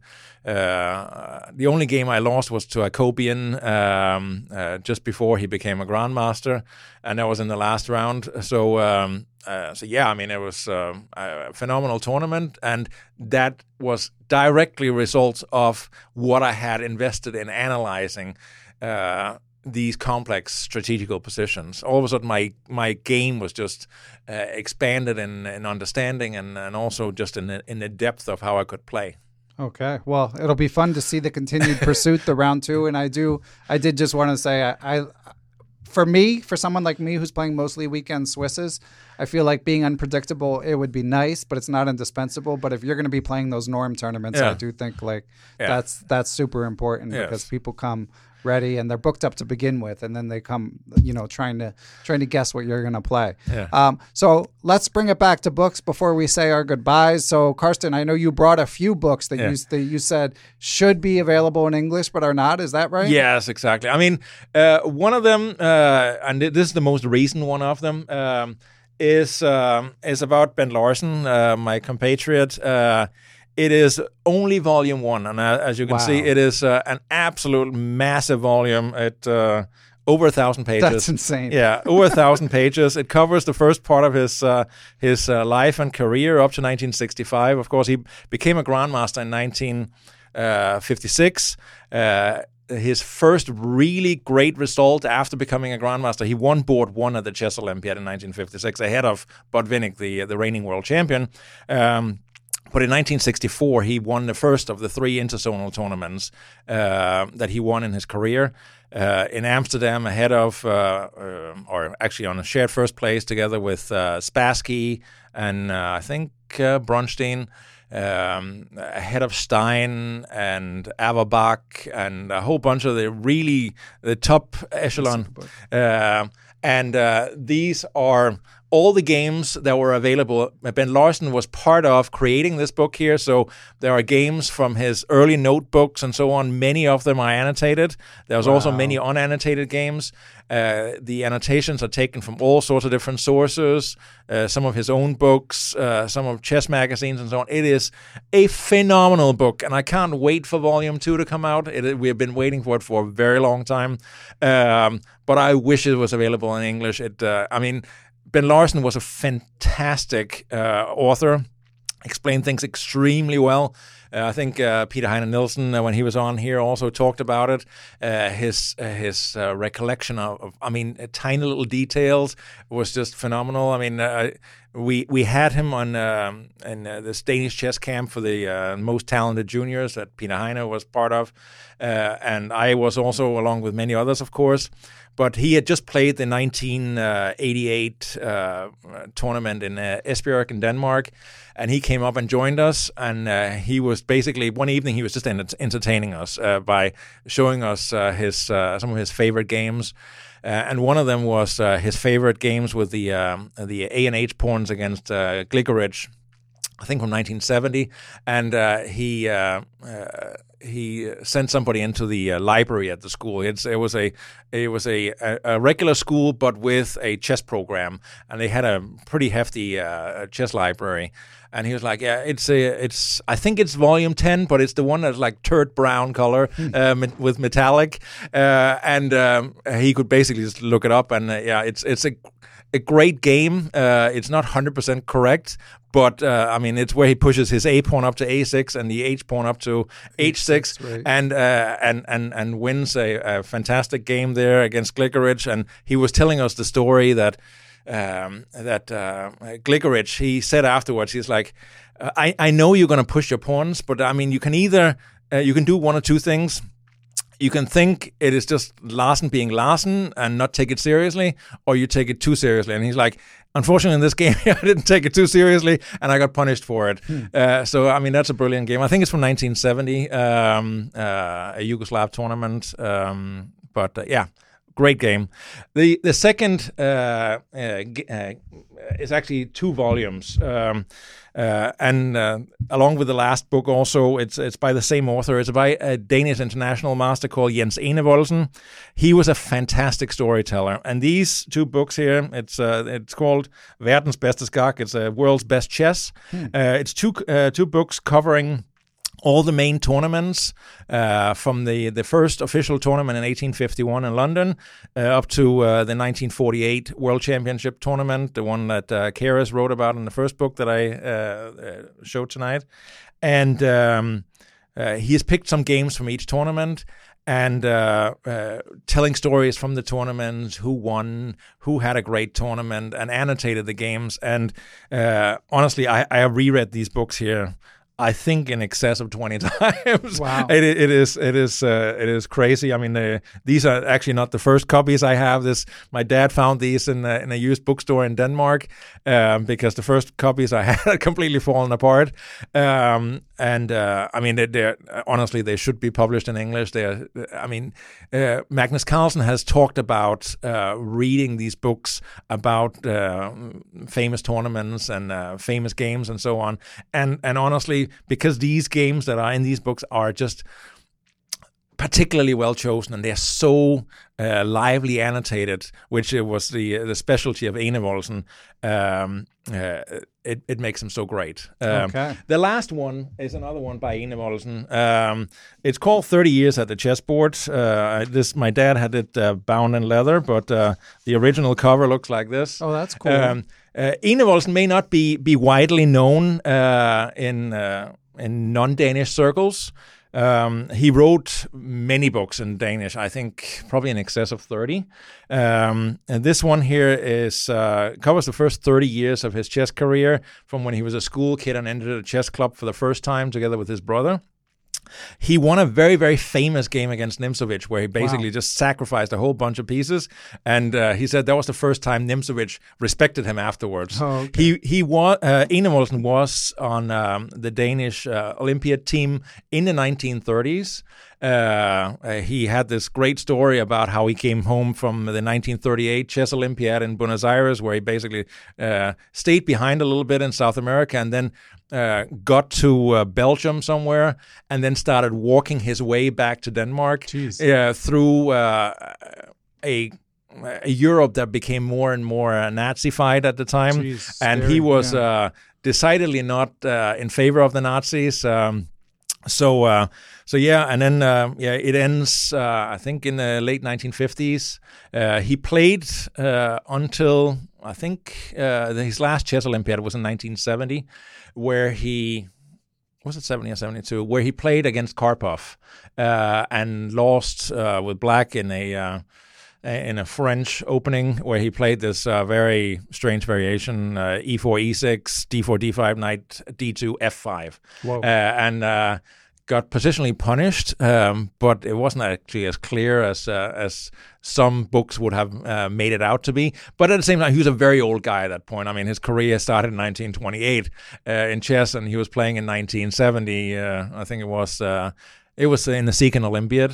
uh, the only game I lost was to Akobian um, uh, just before he became a grandmaster. And that was in the last round. So, um, Uh, so yeah, I mean, it was uh, a phenomenal tournament, and that was directly a result of what I had invested in analyzing uh, these complex strategical positions. All of a sudden, my my game was just uh, expanded in, in understanding and, and also just in the, in the depth of how I could play. Okay, well, it'll be fun to see the continued pursuit, the round two, and I do, I did just want to say, I, I for me, for someone like me who's playing mostly weekend Swisses, I feel like being unpredictable, it would be nice, but it's not indispensable. But if you're going to be playing those norm tournaments, Yeah. I do think like Yeah. that's that's super important Yes. because people come ready and they're booked up to begin with, and then they come, you know, trying to trying to guess what you're going to play. Yeah. Um, so let's bring it back to books before we say our goodbyes. So Karsten, I know you brought a few books that Yeah. you that you said should be available in English but are not. Is that right? Yes, exactly. I mean, uh, one of them, uh, and this is the most recent one of them, um, is um, is about Bent Larsen, uh, my compatriot. Uh, it is only volume one, and uh, as you can Wow. see, it is uh, an absolute massive volume. It uh, over a thousand pages. That's insane. Yeah, over a thousand pages. It covers the first part of his uh, his uh, life and career up to nineteen sixty-five. Of course, he became a grandmaster in nineteen fifty-six. Uh, his first really great result after becoming a grandmaster, he won board one at the Chess Olympiad in nineteen fifty-six, ahead of Botvinnik, the the reigning world champion. Um, But in nineteen sixty-four, he won the first of the three interzonal tournaments uh, that he won in his career uh, in Amsterdam, ahead of, uh, uh, or actually on a shared first place together with uh, Spassky and uh, I think Frank uh, Bronstein, um, ahead of Stein and Averbach and a whole bunch of the really the top echelon. Uh, and uh, these are all the games that were available. Ben Larsen was part of creating this book here, so there are games from his early notebooks and so on. Many of them are annotated. There's wow. also many unannotated games. Uh, the annotations are taken from all sorts of different sources, uh, some of his own books, uh, some of chess magazines and so on. It is a phenomenal book, and I can't wait for volume two to come out. It, we've been waiting for it for a very long time, um, but I wish it was available in English. It, uh, I mean, Ben Larsen was a fantastic uh, author, explained things extremely well. Uh, I think uh, Peter Heine Nielsen, uh, when he was on here, also talked about it. Uh, his uh, his uh, recollection of, of, I mean, uh, tiny little details was just phenomenal. I mean, uh, we we had him on um, in uh, this Danish chess camp for the uh, most talented juniors that Peter Heine was part of, uh, and I was also, along with many others, of course. But he had just played the nineteen eighty-eight uh, tournament in uh, Esbjerg in Denmark, and he came up and joined us. And uh, he was basically, one evening, he was just ent- entertaining us uh, by showing us uh, his uh, some of his favorite games. Uh, and one of them was uh, his favorite games with the um, the A and H pawns against uh, Gligorich, I think from nineteen seventy. And uh, he uh, uh, he sent somebody into the uh, library at the school. It's, it was a it was a, a regular school, but with a chess program, and they had a pretty hefty uh, chess library. And he was like, "Yeah, it's a, it's. I think it's volume ten, but it's the one that's like turd brown color uh, with metallic." Uh, and um, he could basically just look it up, and uh, yeah, it's it's a a great game. Uh, it's not one hundred percent correct, but uh, I mean, it's where he pushes his A pawn up to A six and the H pawn up to H six, right. and uh, and and and wins a, a fantastic game there against Gligorich. And he was telling us the story that. Um, that uh, Gligorich, he said afterwards, he's like, I, I know you're going to push your pawns, but I mean, you can either, uh, you can do one or two things. You can think it is just Larsen being Larsen and not take it seriously, or you take it too seriously. And he's like, unfortunately, in this game, I didn't take it too seriously, and I got punished for it. Hmm. Uh, so, I mean, that's a brilliant game. I think it's from nineteen seventy, um, uh, a Yugoslav tournament. Um, but, uh, yeah. Great game. The the second uh, uh, uh, is actually two volumes, um, uh, and uh, along with the last book, also it's it's by the same author. It's by a Danish international master called Jens Enevoldsen. He was a fantastic storyteller, and these two books here, it's uh, it's called Verdens bedste skak. It's a uh, world's best chess. Hmm. Uh, it's two uh, two books covering all the main tournaments uh, from the, the first official tournament in eighteen fifty-one in London uh, up to uh, the nineteen forty-eight World Championship tournament, the one that uh, Keres wrote about in the first book that I uh, uh, showed tonight. And um, uh, he has picked some games from each tournament and uh, uh, telling stories from the tournaments, who won, who had a great tournament, and annotated the games. And uh, honestly, I, I have reread these books here, I think, in excess of twenty times. Wow! It, it is it is uh, it is crazy. I mean, uh, these are actually not the first copies I have. This my dad found these in a, in a used bookstore in Denmark um, because the first copies I had had completely fallen apart. Um, and uh, I mean, they're, they're honestly they should be published in English. They, I mean, uh, Magnus Carlsen has talked about uh, reading these books about uh, famous tournaments and uh, famous games and so on. And and honestly, because these games that are in these books are just particularly well chosen, and they're so uh, lively annotated, which it was the the specialty of Enevoldsen. Um, uh, it it makes them so great. Um, okay. The last one is another one by Enevoldsen. Um, it's called thirty Years at the Chessboard. Uh, this my dad had it uh, bound in leather, but uh, the original cover looks like this. Oh, that's cool. Um, uh, Enevoldsen may not be be widely known uh, in uh, in non-Danish circles. Um, he wrote many books in Danish, I think probably in excess of thirty. Um, and this one here is uh, covers the first thirty years of his chess career, from when he was a school kid and entered a chess club for the first time together with his brother. he won a very, very famous game against Nimzowitsch, where he basically wow. just sacrificed a whole bunch of pieces. And uh, he said that was the first time Nimzowitsch respected him afterwards. Oh, okay. He he was uh, Enevoldsen was on um, the Danish uh, Olympiad team in the nineteen thirties. Uh, uh, he had this great story about how he came home from the nineteen thirty-eight Chess Olympiad in Buenos Aires, where he basically uh, stayed behind a little bit in South America and then uh, got to uh, Belgium somewhere and then started walking his way back to Denmark uh, through uh, a a Europe that became more and more uh, Nazified at the time. Jeez, and scary, he was yeah. uh, decidedly not uh, in favor of the Nazis. Um, So, uh, so yeah, and then uh, yeah, it ends. Uh, I think in the late nineteen fifties. Uh, he played uh, until I think uh, his last Chess Olympiad was in nineteen seventy, where he was it seventy or seventy-two, where he played against Karpov uh, and lost uh, with black in a. Uh, in a French opening where he played this uh, very strange variation, uh, e four, e six, d four, d five, knight, d two, f five. Whoa. Uh, and uh, got positionally punished, um, but it wasn't actually as clear as uh, as some books would have uh, made it out to be. But at the same time, he was a very old guy at that point. I mean, his career started in nineteen twenty-eight uh, in chess, and he was playing in nineteen seventy. Uh, I think it was uh, it was in the Siegen Olympiad.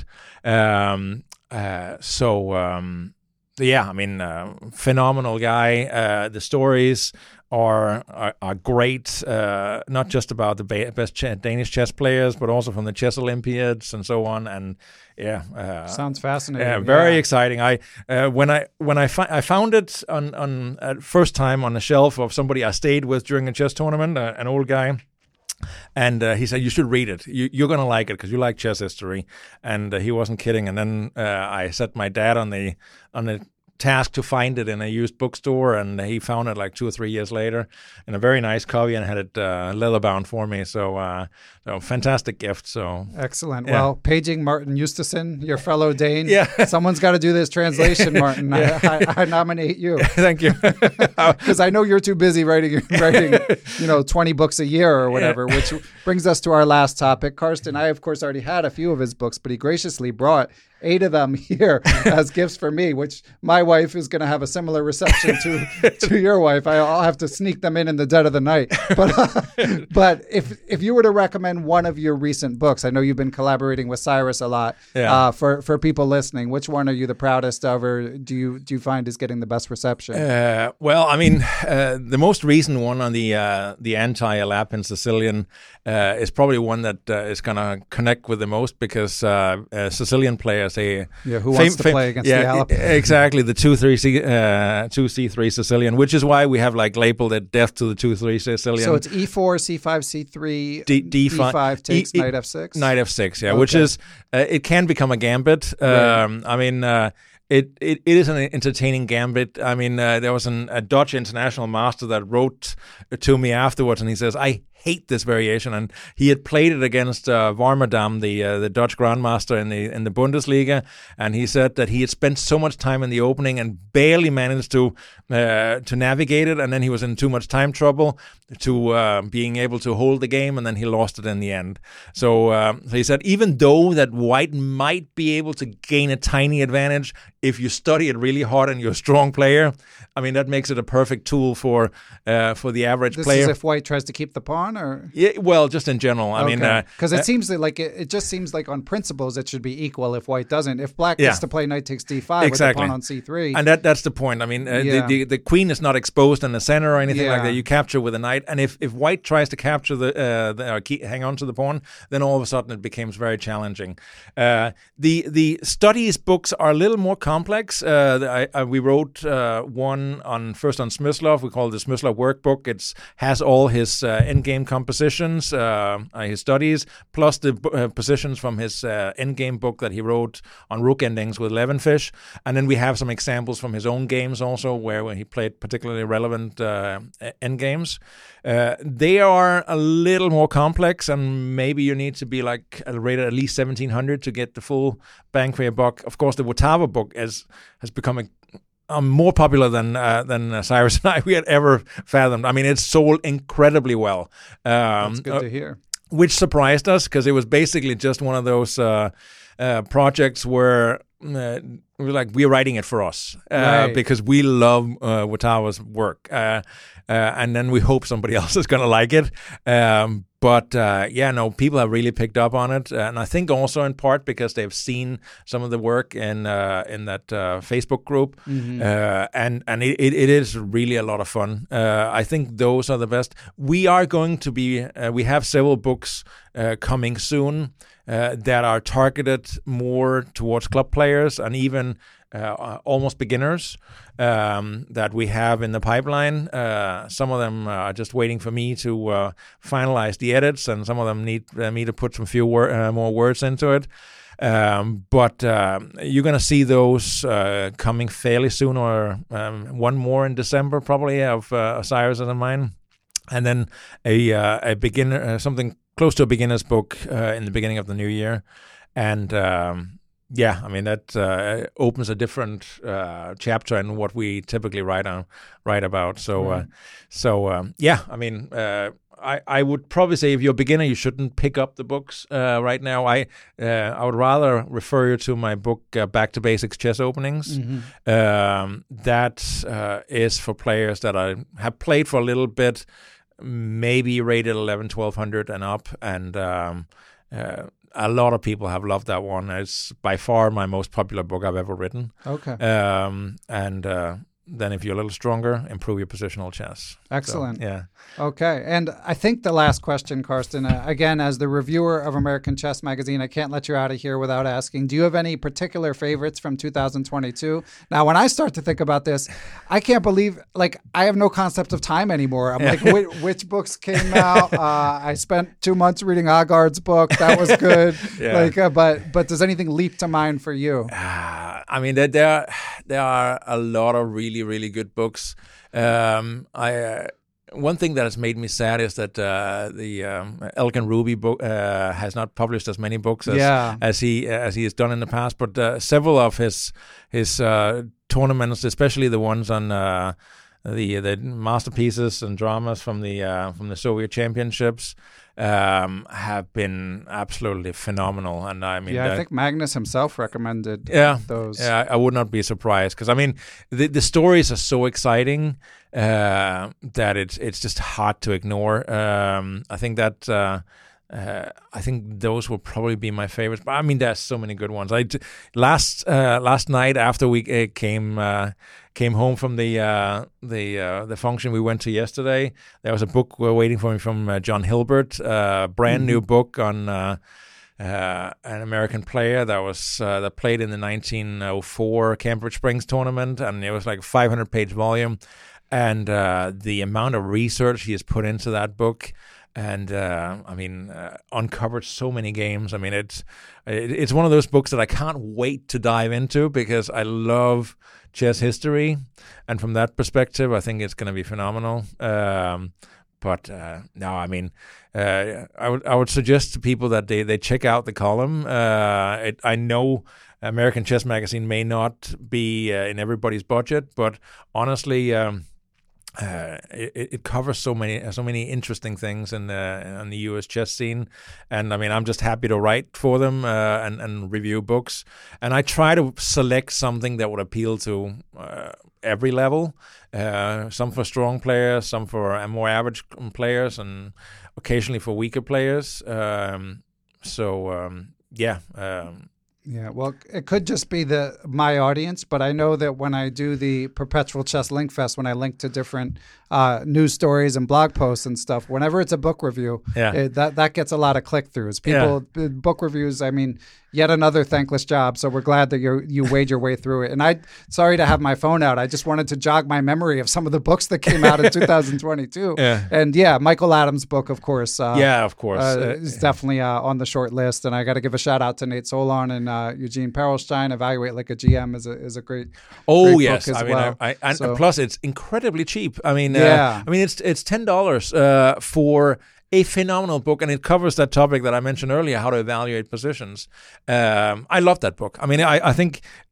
Um, Uh, so, um, yeah, I mean, uh, phenomenal guy. Uh, the stories are are, are great, uh, not just about the ba- best ch- Danish chess players, but also from the Chess Olympiads and so on. And yeah, uh, sounds fascinating. Yeah, very yeah. exciting. I uh, when I when I fi- I found it on on uh, first time on the shelf of somebody I stayed with during a chess tournament, uh, an old guy. And uh, he said, you should read it. You, you're going to like it because you like chess history. And uh, he wasn't kidding. And then uh, I set my dad on the on the task to find it in a used bookstore, and he found it like two or three years later in a very nice copy and had it uh, leather bound for me. So, uh, so fantastic gift. So excellent. Yeah. Well, paging Martin Eustason, your fellow Dane. Yeah. Someone's got to do this translation, Martin. yeah. I, I, I nominate you. Thank you. Because I know you're too busy writing, writing, you know, twenty books a year or whatever. Yeah. Which brings us to our last topic. Karsten, I of course already had a few of his books, but he graciously brought eight of them here as gifts for me, which my wife is going to have a similar reception to to your wife. I, I'll have to sneak them in in the dead of the night. But uh, but if if you were to recommend one of your recent books, I know you've been collaborating with Cyrus a lot. Yeah. Uh, for for people listening, which one are you the proudest of, or do you do you find is getting the best reception? Uh, well, I mean, uh, the most recent one on the uh, the anti-Alapin Sicilian uh, is probably one that uh, is going to connect with the most because uh, uh, Sicilian players. Say, yeah, who fam- wants to fam- play against yeah, the Alapin? Exactly, the two three C, uh, two C three Sicilian, which is why we have like labeled it death to the two three Sicilian. So it's e four, c five, c three, D- D5, D five takes e- knight f six. Knight f six, yeah, okay. which is uh, it can become a gambit. Um, right. I mean. Uh, It, it it is an entertaining gambit. I mean, uh, there was an, a Dutch international master that wrote to me afterwards, and he says, I hate this variation. And he had played it against uh, Warmerdam, the uh, the Dutch grandmaster in the in the Bundesliga, and he said that he had spent so much time in the opening and barely managed to uh, to navigate it, and then he was in too much time trouble to uh, being able to hold the game, and then he lost it in the end. So, uh, so he said, even though that White might be able to gain a tiny advantage if you study it really hard and you're a strong player, I mean, that makes it a perfect tool for uh, for the average this player. This is if White tries to keep the pawn, or yeah, well, just in general. I okay. mean, because uh, it uh, seems like it, it just seems like on principles it should be equal if White doesn't. If Black yeah. gets to play knight takes d five exactly. with the pawn on c three, and that that's the point. I mean, uh, yeah. the, the the queen is not exposed in the center or anything yeah. like that. You capture with a knight, and if, if White tries to capture the, uh, the or keep, hang on to the pawn, then all of a sudden it becomes very challenging. Uh, the the studies books are a little more complex. Uh, I, I, we wrote uh, one on first on Smyslov. We call it the Smyslov workbook. It has all his uh, endgame compositions, uh, his studies, plus the uh, positions from his uh, endgame book that he wrote on rook endings with Levenfish. And then we have some examples from his own games also, where when he played particularly relevant uh, endgames. Uh, they are a little more complex, and maybe you need to be like rated at least seventeen hundred to get the full bang for your buck. Of course, the Votava book has has become a Um, more popular than uh, than uh, Cyrus and I we had ever fathomed. I mean, it's sold incredibly well. Um, That's good uh, to hear. which surprised us because it was basically just one of those uh, uh, projects where uh, we were like, we're writing it for us uh, right. because we love uh, Watawa's work. Uh, uh, and then we hope somebody else is going to like it. Um, but uh, yeah, no, people have really picked up on it. And I think also in part because they've seen some of the work in uh, in that uh, Facebook group. Mm-hmm. Uh, and and it, it is really a lot of fun. Uh, I think those are the best. We are going to be, uh, we have several books uh, coming soon uh, that are targeted more towards club players and even Uh, almost beginners um, that we have in the pipeline. Uh, some of them are just waiting for me to uh, finalize the edits, and some of them need uh, me to put some few wor- uh, more words into it. Um, but uh, you're going to see those uh, coming fairly soon, or um, one more in December probably of uh, Osiris and mine, and then a uh, a beginner, uh, something close to a beginner's book uh, in the beginning of the new year, and. Um, Yeah, I mean that uh, opens a different uh, chapter in what we typically write on, write about. So, mm. uh, so um, yeah, I mean, uh, I I would probably say if you're a beginner, you shouldn't pick up the books uh, right now. I uh, I would rather refer you to my book, uh, Back to Basics Chess Openings. Mm-hmm. Um, that uh, is for players that I have played for a little bit, maybe rated eleven, twelve hundred and up, and. Um, uh, A lot of people have loved that one. It's by far my most popular book I've ever written. Okay. Um, and uh, then if you're a little stronger, improve your positional chess. Excellent. So, yeah. Okay. And I think the last question, Carsten, uh, again, as the reviewer of American Chess Magazine, I can't let you out of here without asking, do you have any particular favorites from two thousand twenty-two? Now, when I start to think about this, I can't believe, like, I have no concept of time anymore. I'm like, which, which books came out? Uh, I spent two months reading Agard's book. That was good. yeah. Like, uh, but but does anything leap to mind for you? Uh, I mean, there, there, there are a lot of really, really good books. Um, I... Uh, One thing that has made me sad is that uh, the um, Elgin Ruby book uh, has not published as many books as yeah. as he as he has done in the past. But uh, several of his his uh, tournaments, especially the ones on uh, the the masterpieces and dramas from the uh, from the Soviet Championships, um, have been absolutely phenomenal. And I mean, yeah, that, I think Magnus himself recommended yeah, those. Yeah, I would not be surprised because I mean, the the stories are so exciting. Uh, that it's it's just hard to ignore. Um, I think that uh, uh, I think those will probably be my favorites. But I mean, there's so many good ones. I last uh, last night after we uh, came uh, came home from the uh, the uh, the function we went to yesterday, there was a book waiting for me from uh, John Hilbert, a uh, brand mm-hmm. new book on. Uh, Uh, an American player that was uh, that played in the nineteen oh four Cambridge Springs tournament, and it was like a five hundred page volume. And uh, the amount of research he has put into that book, and uh, I mean, uh, uncovered so many games. I mean, it's it, it's one of those books that I can't wait to dive into because I love chess history, and from that perspective, I think it's going to be phenomenal. Um, But uh, no, I mean, uh, I would I would suggest to people that they, they check out the column. Uh, it, I know American Chess Magazine may not be uh, in everybody's budget, but honestly, um, uh, it, it covers so many so many interesting things in the in the U S chess scene. And I mean, I'm just happy to write for them uh, and and review books. And I try to select something that would appeal to Uh, every level, uh, some for strong players, some for more average players, and occasionally for weaker players. Um, so, um, yeah. Um, Yeah, well, it could just be the my audience, but I know that when I do the Perpetual Chess Link Fest, when I link to different uh, news stories and blog posts and stuff, whenever it's a book review, yeah. it, that that gets a lot of click-throughs. People, yeah. book reviews, I mean, yet another thankless job, so we're glad that you you wade your way through it. And I, sorry to have my phone out, I just wanted to jog my memory of some of the books that came out in two thousand twenty-two. Yeah. And yeah, Michael Adams' book, of course. Uh, yeah, of course. Uh, uh, is definitely uh, on the short list, and I got to give a shout-out to Nate Solon and uh, Eugene Perelstein. Evaluate Like a G M is a is a great, oh great yes, book as I mean, well. I, I, and so, plus it's incredibly cheap. I mean, yeah. uh, I mean it's it's ten dollars uh, for a phenomenal book, and it covers that topic that I mentioned earlier, how to evaluate positions. Um, I love that book. I mean, I, I think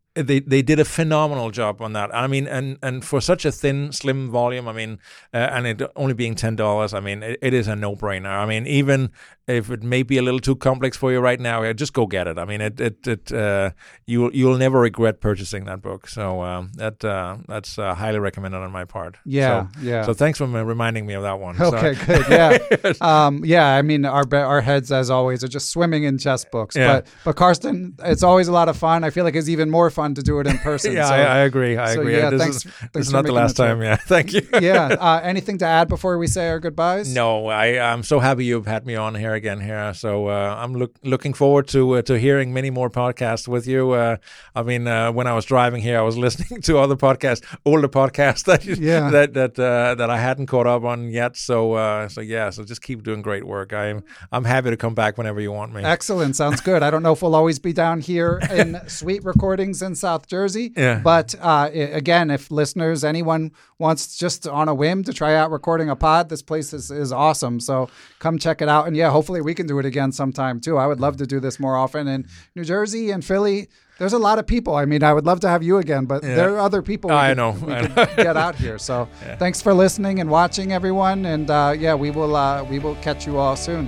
They they did a phenomenal job on that. I mean, and, and for such a thin, slim volume, I mean, uh, and it only being ten dollars, I mean, it, it is a no-brainer. I mean, even if it may be a little too complex for you right now, just go get it. I mean, it it, it uh, you you'll never regret purchasing that book. So um, that uh, that's uh, highly recommended on my part. Yeah, so, yeah. So thanks for reminding me of that one. Okay, so. good. Yeah, um, yeah. I mean, our our heads, as always, are just swimming in chess books. Yeah. But but Karsten, it's always a lot of fun. I feel like it's even more fun to do it in person. yeah, so, I, I agree. I so agree. Yeah, this thanks. is, thanks this is for not the making last the time. Yeah, thank you. yeah. Uh, anything to add before we say our goodbyes? No, I, I'm so happy you've had me on here again here. So uh, I'm look, looking forward to uh, to hearing many more podcasts with you. Uh, I mean, uh, when I was driving here, I was listening to other podcasts, older podcasts that you, yeah. that that uh, that I hadn't caught up on yet. So uh, so yeah, so just keep doing great work. I'm I'm happy to come back whenever you want me. Excellent, sounds good. I don't know if we'll always be down here in Sweet Recordings in South Jersey. Yeah. But uh, again, if listeners, anyone wants just on a whim to try out recording a pod, this place is, is awesome. So come check it out. And yeah, hopefully we can do it again sometime too. I would love to do this more often. In New Jersey and Philly, there's a lot of people. I mean, I would love to have you again, but yeah. there are other people we I could, know. we I could know. get out here. So yeah. Thanks for listening and watching, everyone. And uh, yeah, we will uh, we will catch you all soon.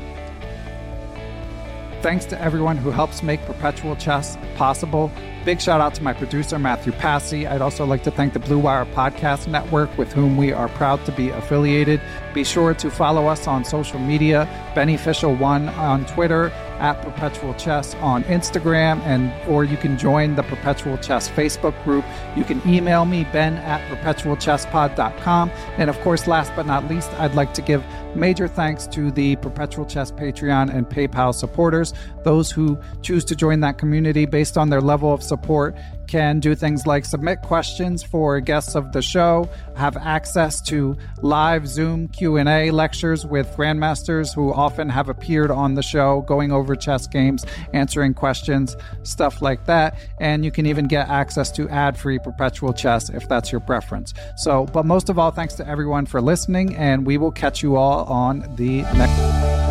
Thanks to everyone who helps make Perpetual Chess possible. Big shout out to my producer, Matthew Passy. I'd also like to thank the Blue Wire Podcast Network, with whom we are proud to be affiliated. Be sure to follow us on social media, Beneficial One on Twitter, at Perpetual Chess on Instagram, and or you can join the Perpetual Chess Facebook group. You can email me, ben at perpetual chess pod dot com. And of course, last but not least, I'd like to give major thanks to the Perpetual Chess Patreon and PayPal supporters. Those who choose to join that community based on their level of support can do things like submit questions for guests of the show, have access to live Zoom Q and A lectures with grandmasters who often have appeared on the show, going over chess games, answering questions, stuff like that. And you can even get access to ad-free Perpetual Chess if that's your preference. So, but most of all, thanks to everyone for listening, and we will catch you all on the next...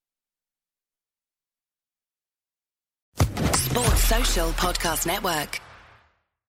Sports Social Podcast Network.